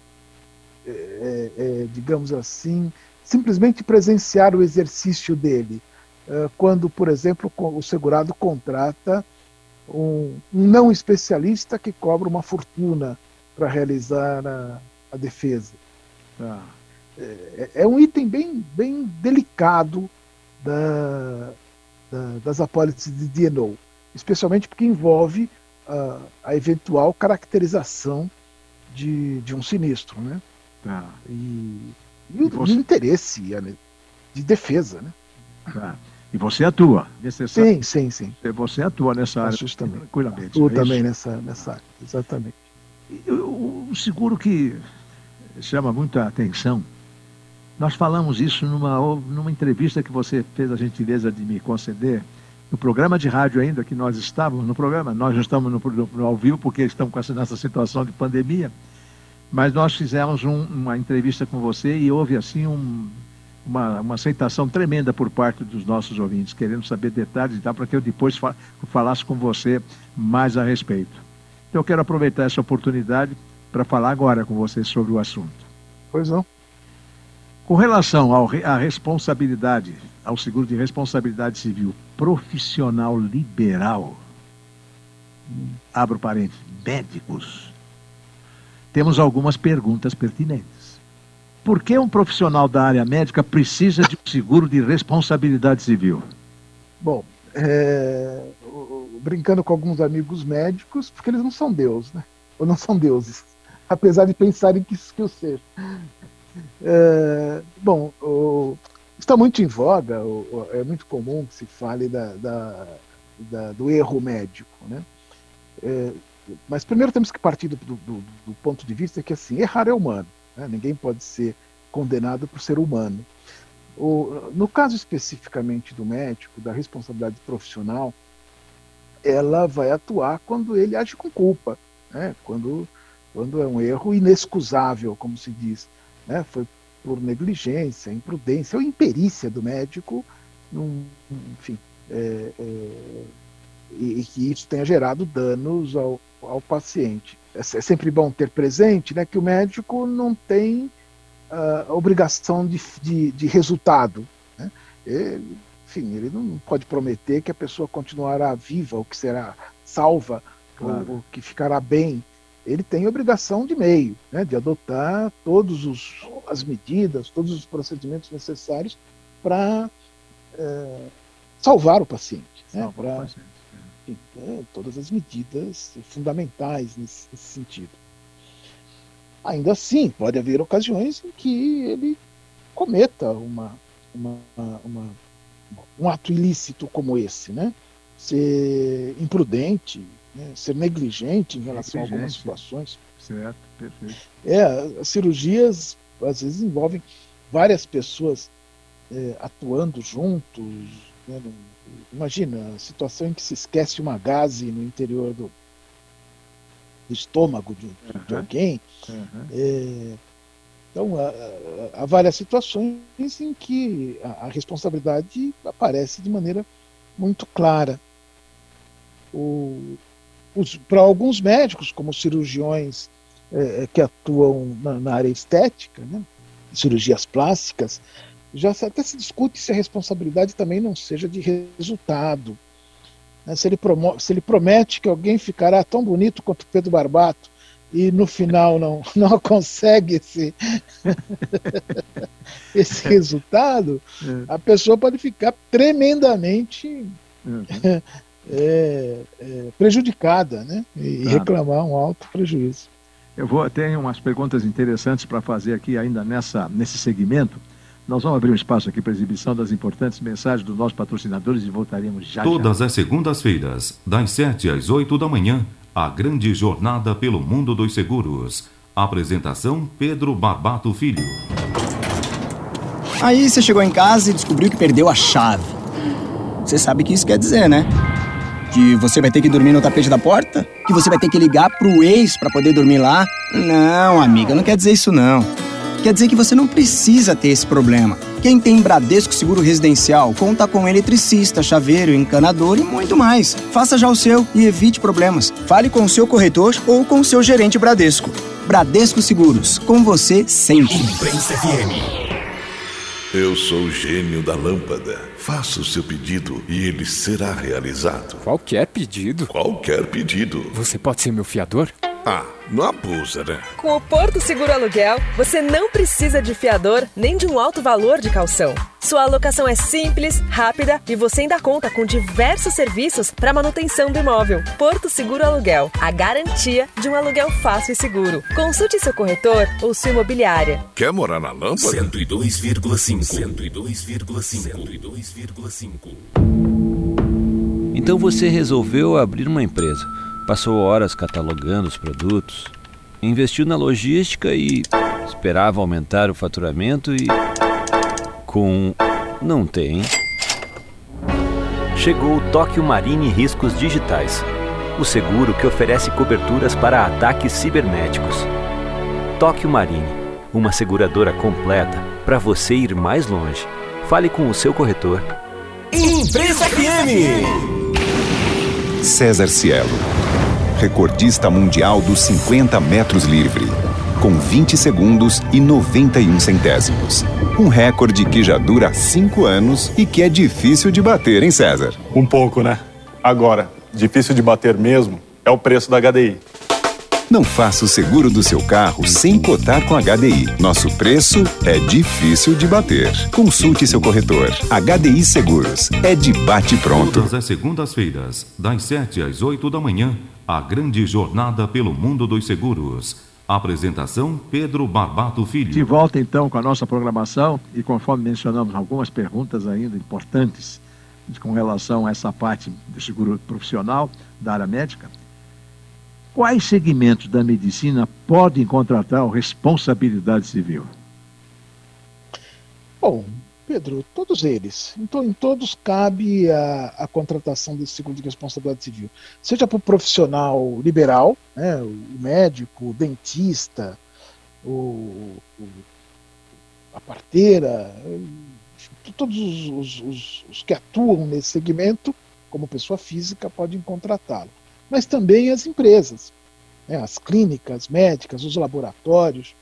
digamos assim, simplesmente presenciar o exercício dele. Quando, por exemplo, o segurado contrata um não especialista que cobra uma fortuna para realizar a defesa. É um item bem delicado das apólices de D&O, especialmente porque envolve a eventual caracterização de um sinistro, né? E o interesse de defesa, né? E você atua Sim. Você atua nessa área tranquilamente. Atuo também nessa área, exatamente. O seguro que chama muita atenção, nós falamos isso numa entrevista que você fez a gentileza de me conceder, no programa de rádio ainda, que nós estávamos no programa, nós não estamos no ao vivo porque estamos nessa situação de pandemia, mas nós fizemos uma entrevista com você e houve assim uma aceitação tremenda por parte dos nossos ouvintes, querendo saber detalhes e tal, para que eu depois falasse com você mais a respeito. Então eu quero aproveitar essa oportunidade para falar agora com você sobre o assunto. Pois não. Com relação à responsabilidade, ao seguro de responsabilidade civil profissional liberal, abro parênteses, médicos, temos algumas perguntas pertinentes. Por que um profissional da área médica precisa de um seguro de responsabilidade civil? Bom, brincando com alguns amigos médicos, porque eles não são Deus, né? Ou não são deuses, apesar de pensarem que o ser. Bom, está muito em voga, é muito comum que se fale do erro médico, né? Mas primeiro temos que partir do ponto de vista que, assim, errar é humano, né? Ninguém pode ser condenado por ser humano. No caso especificamente do médico, da responsabilidade profissional, ela vai atuar quando ele age com culpa, né? Quando é um erro inexcusável, como se diz, né? Foi por negligência, imprudência ou imperícia do médico, enfim, e que isso tenha gerado danos ao paciente. É sempre bom ter presente, né, que o médico não tem a obrigação de resultado, né? Enfim, ele não pode prometer que a pessoa continuará viva, ou que será salva, claro, ou que ficará bem. Ele tem obrigação de meio, né, de adotar todas as medidas, todos os procedimentos necessários para salvar o paciente. Todas as medidas fundamentais nesse sentido. Ainda assim, pode haver ocasiões em que ele cometa um ato ilícito como esse, né? Ser imprudente, né? Ser negligente em relação a algumas situações. Certo, perfeito. As cirurgias, às vezes, envolvem várias pessoas atuando juntos. Né? Imagina a situação em que se esquece uma gaze no interior do estômago de alguém. Então, há várias situações em que a responsabilidade aparece de maneira muito clara. Para alguns médicos, como cirurgiões que atuam na área estética, né, cirurgias plásticas, já até se discute se a responsabilidade também não seja de resultado. Né, se ele promete que alguém ficará tão bonito quanto Pedro Barbato e no final não consegue esse resultado, a pessoa pode ficar tremendamente prejudicada, né? E reclamar um alto prejuízo. Tenho umas perguntas interessantes para fazer aqui ainda nesse segmento. Nós vamos abrir um espaço aqui para exibição das importantes mensagens dos nossos patrocinadores e voltaremos já. Todas as segundas-feiras, das 7 às 8 da manhã, a grande jornada pelo mundo dos seguros. Apresentação Pedro Barbato Filho. Aí você chegou em casa e descobriu que perdeu a chave. Você sabe o que isso quer dizer, né? Que você vai ter que dormir no tapete da porta? Que você vai ter que ligar pro ex pra poder dormir lá? Não, amiga, não quer dizer isso não. Quer dizer que você não precisa ter esse problema. Quem tem Bradesco Seguro Residencial conta com eletricista, chaveiro, encanador e muito mais. Faça já o seu e evite problemas. Fale com o seu corretor ou com o seu gerente Bradesco. Bradesco Seguros, com você sempre. Imprensa FM. Eu sou o gênio da lâmpada. Faça o seu pedido e ele será realizado. Qualquer pedido? Qualquer pedido. Você pode ser meu fiador? Não abusa, né? Com o Porto Seguro Aluguel, você não precisa de fiador nem de um alto valor de caução. Sua alocação é simples, rápida e você ainda conta com diversos serviços para manutenção do imóvel. Porto Seguro Aluguel, a garantia de um aluguel fácil e seguro. Consulte seu corretor ou sua imobiliária. Quer morar na lâmpada? 102,5. 102,5. Então você resolveu abrir uma empresa. Passou horas catalogando os produtos, investiu na logística e esperava aumentar o faturamento e... não tem. Chegou o Tóquio Marine Riscos Digitais, o seguro que oferece coberturas para ataques cibernéticos. Tóquio Marine, uma seguradora completa para você ir mais longe. Fale com o seu corretor. Imprensa FM. César Cielo, recordista mundial dos 50 metros livre, com 20 segundos e 91 centésimos. Um recorde que já dura 5 anos e que é difícil de bater, hein, César? Um pouco, né? Agora, difícil de bater mesmo é o preço da HDI. Não faça o seguro do seu carro sem cotar com a HDI. Nosso preço é difícil de bater. Consulte seu corretor. HDI Seguros. É de bate pronto. Todas as segundas-feiras, das 7 às 8 da manhã, a grande jornada pelo mundo dos seguros. Apresentação Pedro Barbato Filho. De volta então com a nossa programação e conforme mencionamos algumas perguntas ainda importantes com relação a essa parte do seguro profissional da área médica. Quais segmentos da medicina podem contratar o responsabilidade civil? Bom, Pedro, todos eles. Então, em todos cabe a contratação desse seguro de responsabilidade civil. Seja para o profissional liberal, né, o médico, o dentista, a parteira, todos os que atuam nesse segmento, como pessoa física, podem contratá-lo. Mas também as empresas, né, as clínicas médicas, os laboratórios,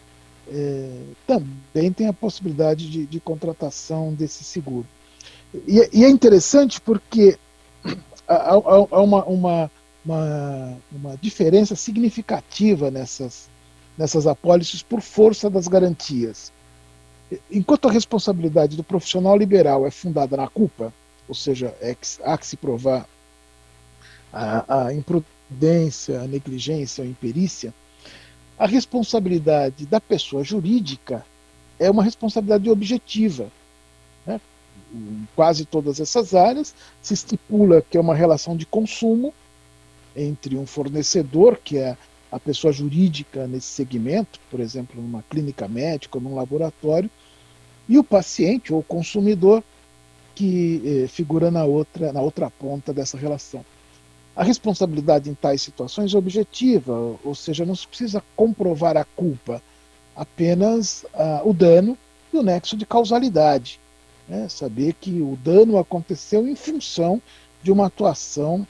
também tem a possibilidade de contratação desse seguro. E é interessante porque há uma diferença significativa nessas apólices por força das garantias. Enquanto a responsabilidade do profissional liberal é fundada na culpa, ou seja, há que se provar a imprudência, a negligência, a imperícia, a responsabilidade da pessoa jurídica é uma responsabilidade objetiva. Né? Em quase todas essas áreas se estipula que é uma relação de consumo entre um fornecedor, que é a pessoa jurídica nesse segmento, por exemplo, numa clínica médica ou num laboratório, e o paciente ou o consumidor que figura na outra ponta dessa relação. A responsabilidade em tais situações é objetiva, ou seja, não se precisa comprovar a culpa, apenas o dano e o nexo de causalidade. Né? Saber que o dano aconteceu em função de uma atuação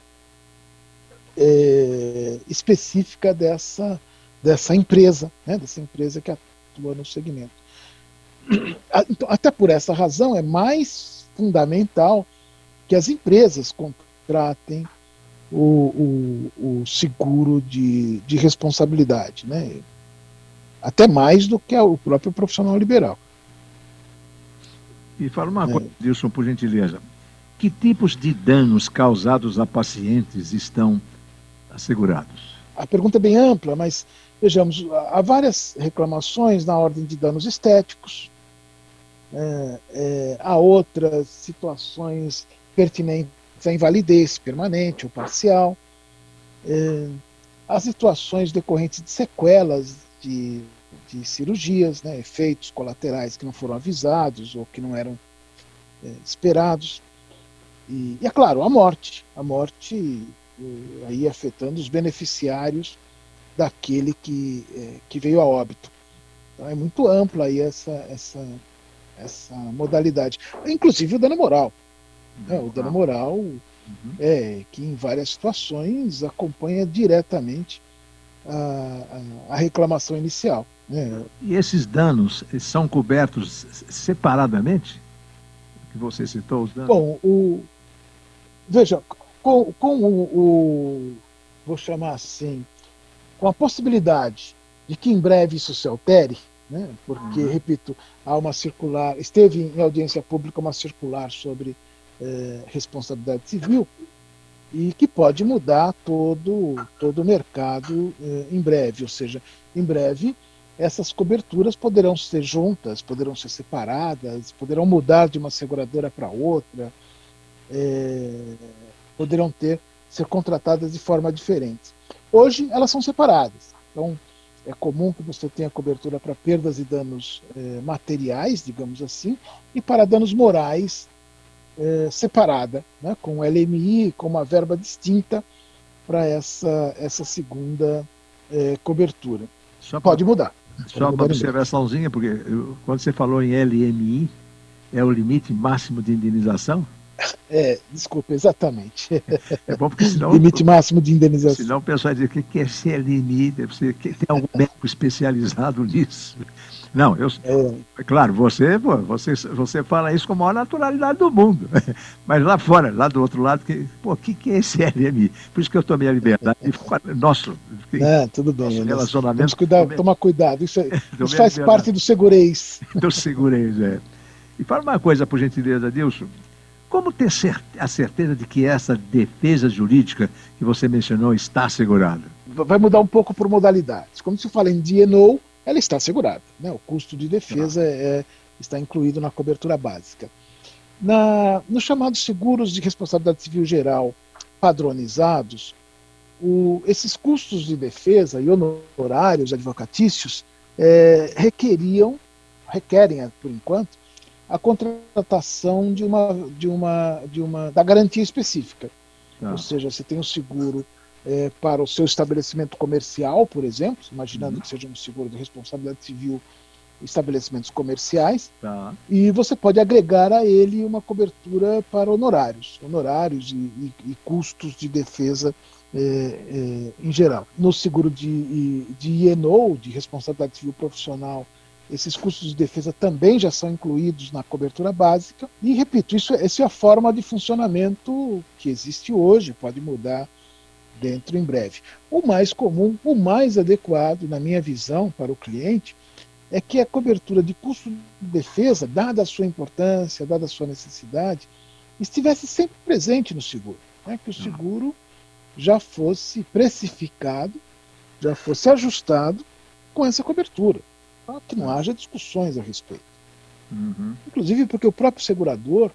específica dessa empresa, né? Dessa empresa que atua no segmento. Então, até por essa razão, é mais fundamental que as empresas contratem o seguro de responsabilidade, né? Até mais do que o próprio profissional liberal. E fala uma coisa, Dilson, por gentileza. Que tipos de danos causados a pacientes estão assegurados? A pergunta é bem ampla, mas vejamos, há várias reclamações na ordem de danos estéticos, há outras situações pertinentes à invalidez permanente ou parcial, há situações decorrentes de sequelas de cirurgias, né, efeitos colaterais que não foram avisados ou que não eram esperados, e é claro, a morte aí afetando os beneficiários daquele que veio a óbito. Então é muito ampla aí essa modalidade. Inclusive o dano moral. O dano moral que em várias situações acompanha diretamente a reclamação inicial. E esses danos são cobertos separadamente? Que você citou os danos? Bom, veja, vou chamar assim, com a possibilidade de que em breve isso se altere, né? Porque, repito, há uma circular, esteve em audiência pública uma circular sobre responsabilidade civil, e que pode mudar todo o mercado em breve, ou seja, em breve essas coberturas poderão ser juntas, poderão ser separadas, poderão mudar de uma seguradora para outra, poderão ser contratadas de forma diferente. Hoje elas são separadas, então é comum que você tenha cobertura para perdas e danos materiais, digamos assim, e para danos morais separada, né, com LMI, com uma verba distinta para essa segunda cobertura. Pode mudar. Só uma observaçãozinha, porque quando você falou em LMI, é o limite máximo de indenização? Desculpa, exatamente. É bom porque senão... Limite máximo de indenização. Senão o pessoal diz, o que é esse LMI? Deve ser que tem algum médico especializado nisso. Não, claro, você fala isso com a maior naturalidade do mundo. Mas lá fora, lá do outro lado, o que é esse LMI? Por isso que eu tomei a liberdade. Tudo bem. Relacionamento. Tomar cuidado. Isso faz parte do segurez. Do segurez, E fala uma coisa, por gentileza, Dilson. Como ter a certeza de que essa defesa jurídica que você mencionou está assegurada? Vai mudar um pouco por modalidades. Quando se fala em D&O, ela está assegurada, né? O custo de defesa está incluído na cobertura básica. Nos chamados seguros de responsabilidade civil geral padronizados, esses custos de defesa e honorários advocatícios requerem, por enquanto, a contratação da garantia específica. Ou seja, você tem um seguro para o seu estabelecimento comercial, por exemplo, imaginando que seja um seguro de responsabilidade civil estabelecimentos comerciais, e você pode agregar a ele uma cobertura para honorários e custos de defesa em geral. No seguro de E&O, de responsabilidade civil profissional, esses custos de defesa também já são incluídos na cobertura básica. E, repito, essa é a forma de funcionamento que existe hoje, pode mudar dentro em breve. O mais comum, o mais adequado, na minha visão, para o cliente, é que a cobertura de custo de defesa, dada a sua importância, dada a sua necessidade, estivesse sempre presente no seguro. Né? Que o seguro já fosse precificado, já fosse ajustado com essa cobertura, para que não haja discussões a respeito. Inclusive porque o próprio segurador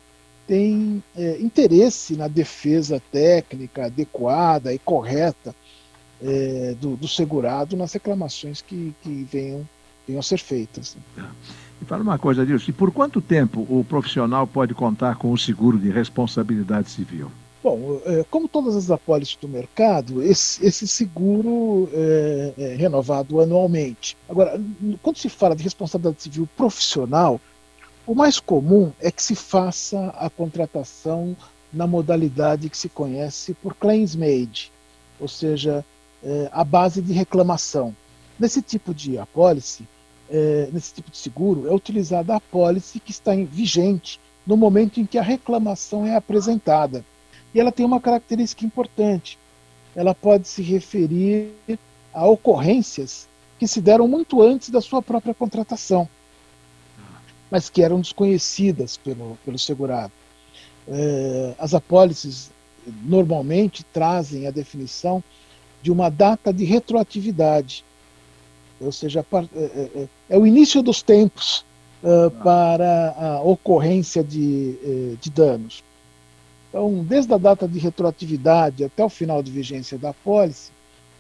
tem interesse na defesa técnica adequada e correta do segurado nas reclamações que venham a ser feitas. E fala uma coisa, Adilson, e por quanto tempo o profissional pode contar com o seguro de responsabilidade civil? Bom, como todas as apólices do mercado, esse seguro é renovado anualmente. Agora, quando se fala de responsabilidade civil profissional, o mais comum é que se faça a contratação na modalidade que se conhece por claims made, ou seja, a base de reclamação. Nesse tipo de apólice, nesse tipo de seguro, é utilizada a apólice que está vigente no momento em que a reclamação é apresentada. E ela tem uma característica importante. Ela pode se referir a ocorrências que se deram muito antes da sua própria contratação, mas que eram desconhecidas pelo segurado. As apólices normalmente trazem a definição de uma data de retroatividade, ou seja, é o início dos tempos para a ocorrência de danos. Então, desde a data de retroatividade até o final de vigência da apólice,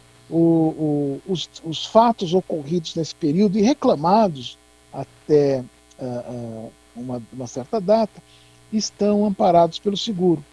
os fatos ocorridos nesse período e reclamados até uma certa data estão amparados pelo seguro.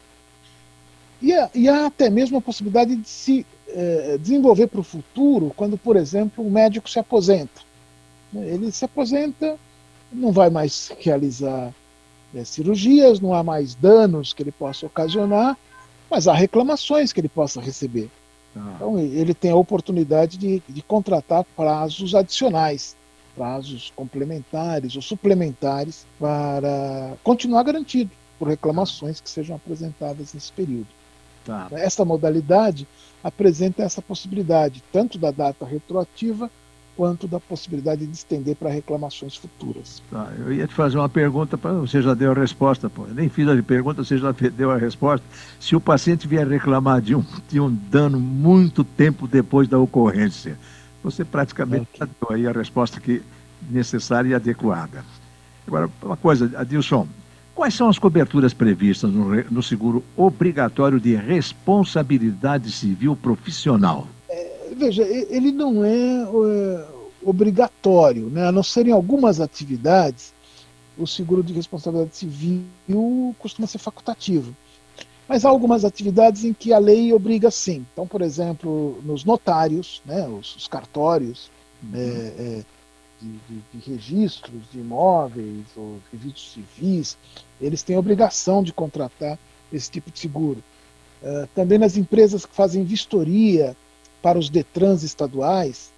E há até mesmo a possibilidade de se desenvolver para o futuro quando, por exemplo, um médico se aposenta. Ele se aposenta, não vai mais realizar cirurgias, não há mais danos que ele possa ocasionar, mas há reclamações que ele possa receber. Então, ele tem a oportunidade de contratar prazos adicionais, prazos complementares ou suplementares para continuar garantido por reclamações que sejam apresentadas nesse período. Essa modalidade apresenta essa possibilidade, tanto da data retroativa, quanto da possibilidade de estender para reclamações futuras. Eu ia te fazer uma pergunta, você já deu a resposta, eu nem fiz a pergunta, você já deu a resposta. Se o paciente vier reclamar de um dano muito tempo depois da ocorrência, você praticamente já deu aí a resposta necessária e adequada. Agora, uma coisa, Adilson, quais são as coberturas previstas no seguro obrigatório de responsabilidade civil profissional? Veja, ele não é obrigatório, né? A não ser em algumas atividades, o seguro de responsabilidade civil costuma ser facultativo. Mas há algumas atividades em que a lei obriga sim. Então, por exemplo, nos notários, né, os cartórios de registros de imóveis ou registros civis, eles têm a obrigação de contratar esse tipo de seguro. Também nas empresas que fazem vistoria para os DETRANs estaduais,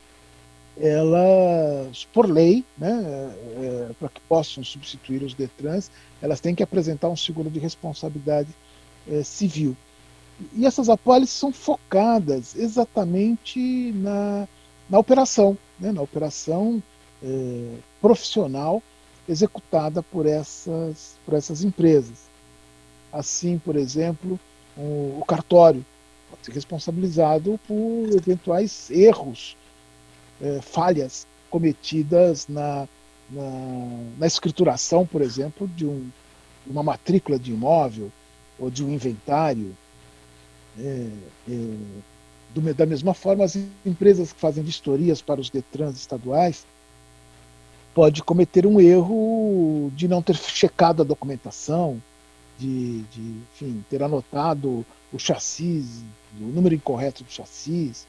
elas, por lei, né, para que possam substituir os DETRANs, elas têm que apresentar um seguro de responsabilidade civil. E essas apólices são focadas exatamente na operação, né, na operação profissional executada por essas empresas. Assim, por exemplo, o cartório pode ser responsabilizado por eventuais erros, falhas cometidas na escrituração, por exemplo, de uma matrícula de imóvel ou de um inventário. Da mesma forma, as empresas que fazem vistorias para os DETRANs estaduais pode cometer um erro de não ter checado a documentação, enfim, ter anotado o chassis, o número incorreto do chassis,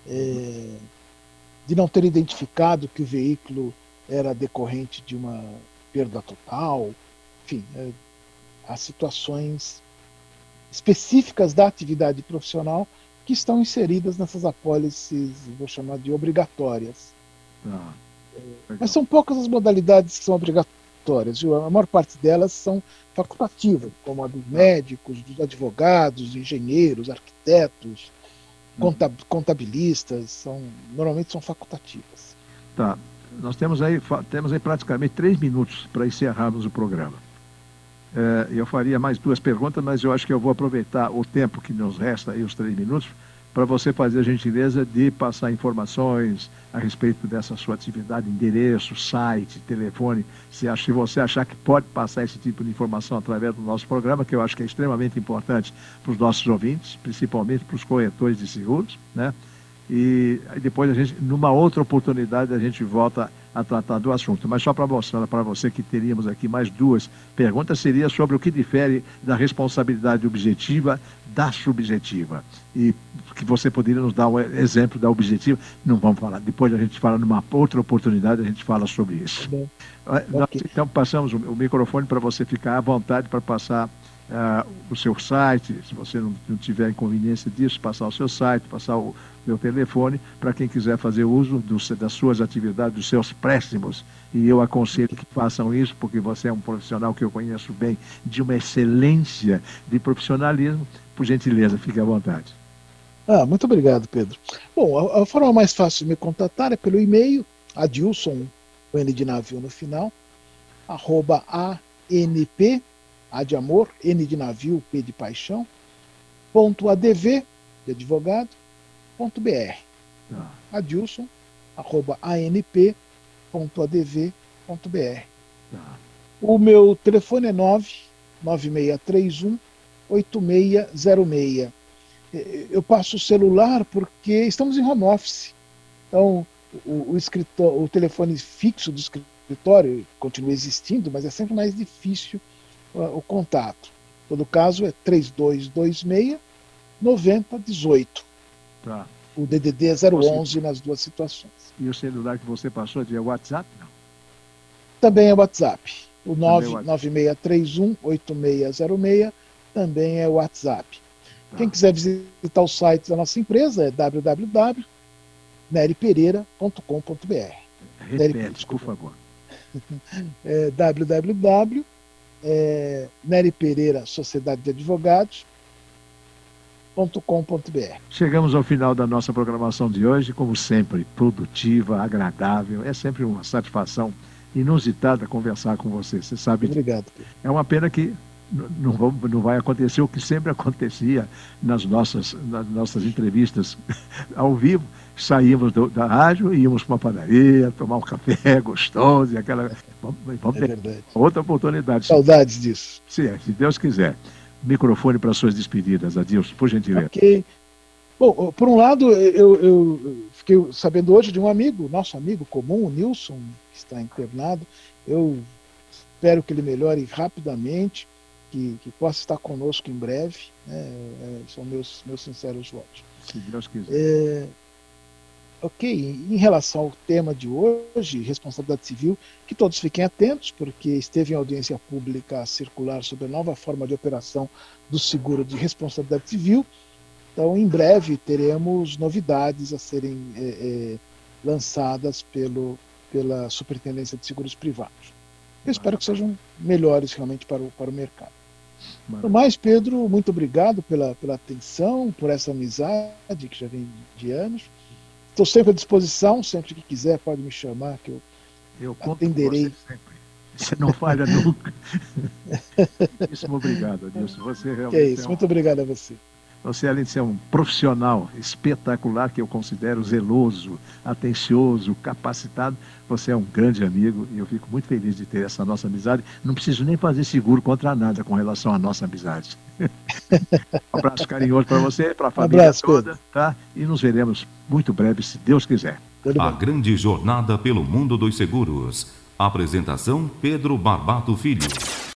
de não ter identificado que o veículo era decorrente de uma perda total. Enfim, há situações específicas da atividade profissional que estão inseridas nessas apólices, vou chamar de obrigatórias. Mas são poucas as modalidades que são obrigatórias, viu? A maior parte delas são facultativas, como a dos médicos, dos advogados, dos engenheiros, arquitetos, contabilistas, normalmente são facultativas. Tá. Nós temos aí praticamente 3 minutos para encerrarmos o programa. Eu faria mais 2 perguntas, mas eu acho que eu vou aproveitar o tempo que nos resta, aí, os 3 minutos, para você fazer a gentileza de passar informações a respeito dessa sua atividade, endereço, site, telefone, se você achar que pode passar esse tipo de informação através do nosso programa, que eu acho que é extremamente importante para os nossos ouvintes, principalmente para os corretores de seguros, né? E depois a gente, numa outra oportunidade, a gente volta a tratar do assunto. Mas só para mostrar para você que teríamos aqui mais 2 perguntas, seria sobre o que difere da responsabilidade objetiva da subjetiva. E que você poderia nos dar um exemplo da objetiva. Não vamos falar, depois a gente fala numa outra oportunidade, a gente fala sobre isso. Okay. Então passamos o microfone para você ficar à vontade para passar o seu site, se você não tiver inconveniência disso, passar o seu site, passar o meu telefone, para quem quiser fazer uso das suas atividades, dos seus préstimos. E eu aconselho que façam isso, porque você é um profissional que eu conheço bem, de uma excelência de profissionalismo. Por gentileza, fique à vontade. Muito obrigado, Pedro. Bom, a forma mais fácil de me contatar é pelo e-mail, Adilson, o N de navio no final, @anp, A de amor, N de navio, P de paixão, .adv, de advogado, .br. Adilson, @anp.adv.br. O meu telefone é 99631-8606. Eu passo o celular porque estamos em home office. Então, o telefone fixo do escritório continua existindo, mas é sempre mais difícil o contato. Em todo caso, é 3226-9018. Tá. O DDD é 011 nas 2 situações. E o celular que você passou de WhatsApp? Não. Também é WhatsApp. O 99631-8606 também é WhatsApp. Tá. Quem quiser visitar o site da nossa empresa é www.neripereira.com.br. Repete, por favor. É Nery Pereira Sociedade de Advogados.com.br. Chegamos ao final da nossa programação de hoje, como sempre, produtiva, agradável. É sempre uma satisfação inusitada conversar com você. Você sabe. Obrigado. É uma pena que não vai acontecer o que sempre acontecia nas nossas entrevistas ao vivo. Saímos da rádio e íamos para uma padaria, tomar um café gostoso e aquela. Vamos ter outra oportunidade. Saudades disso. Sim, se Deus quiser. Microfone para suas despedidas, Adilson, por gentileza. Ok. Bom, por um lado, eu fiquei sabendo hoje de um amigo, nosso amigo comum, o Nilson, que está internado. Eu espero que ele melhore rapidamente, que possa estar conosco em breve. São meus sinceros votos. Se Deus quiser. Ok, em relação ao tema de hoje, responsabilidade civil, que todos fiquem atentos, porque esteve em audiência pública a circular sobre a nova forma de operação do seguro de responsabilidade civil. Então, em breve, teremos novidades a serem lançadas pela Superintendência de Seguros Privados. Eu espero que sejam melhores realmente para o mercado. No mais, Pedro, muito obrigado pela atenção, por essa amizade que já vem de anos. Estou sempre à disposição, sempre que quiser pode me chamar, que eu atenderei. Você sempre. Você não falha nunca. Muitíssimo obrigado, Adilson. Você realmente é isso, muito obrigado a você. Você, além de ser um profissional espetacular, que eu considero zeloso, atencioso, capacitado, você é um grande amigo e eu fico muito feliz de ter essa nossa amizade. Não preciso nem fazer seguro contra nada com relação à nossa amizade. Um abraço carinhoso para você, para a família toda, tá? E nos veremos muito breve, se Deus quiser. A grande jornada pelo mundo dos seguros. Apresentação Pedro Barbato Filho.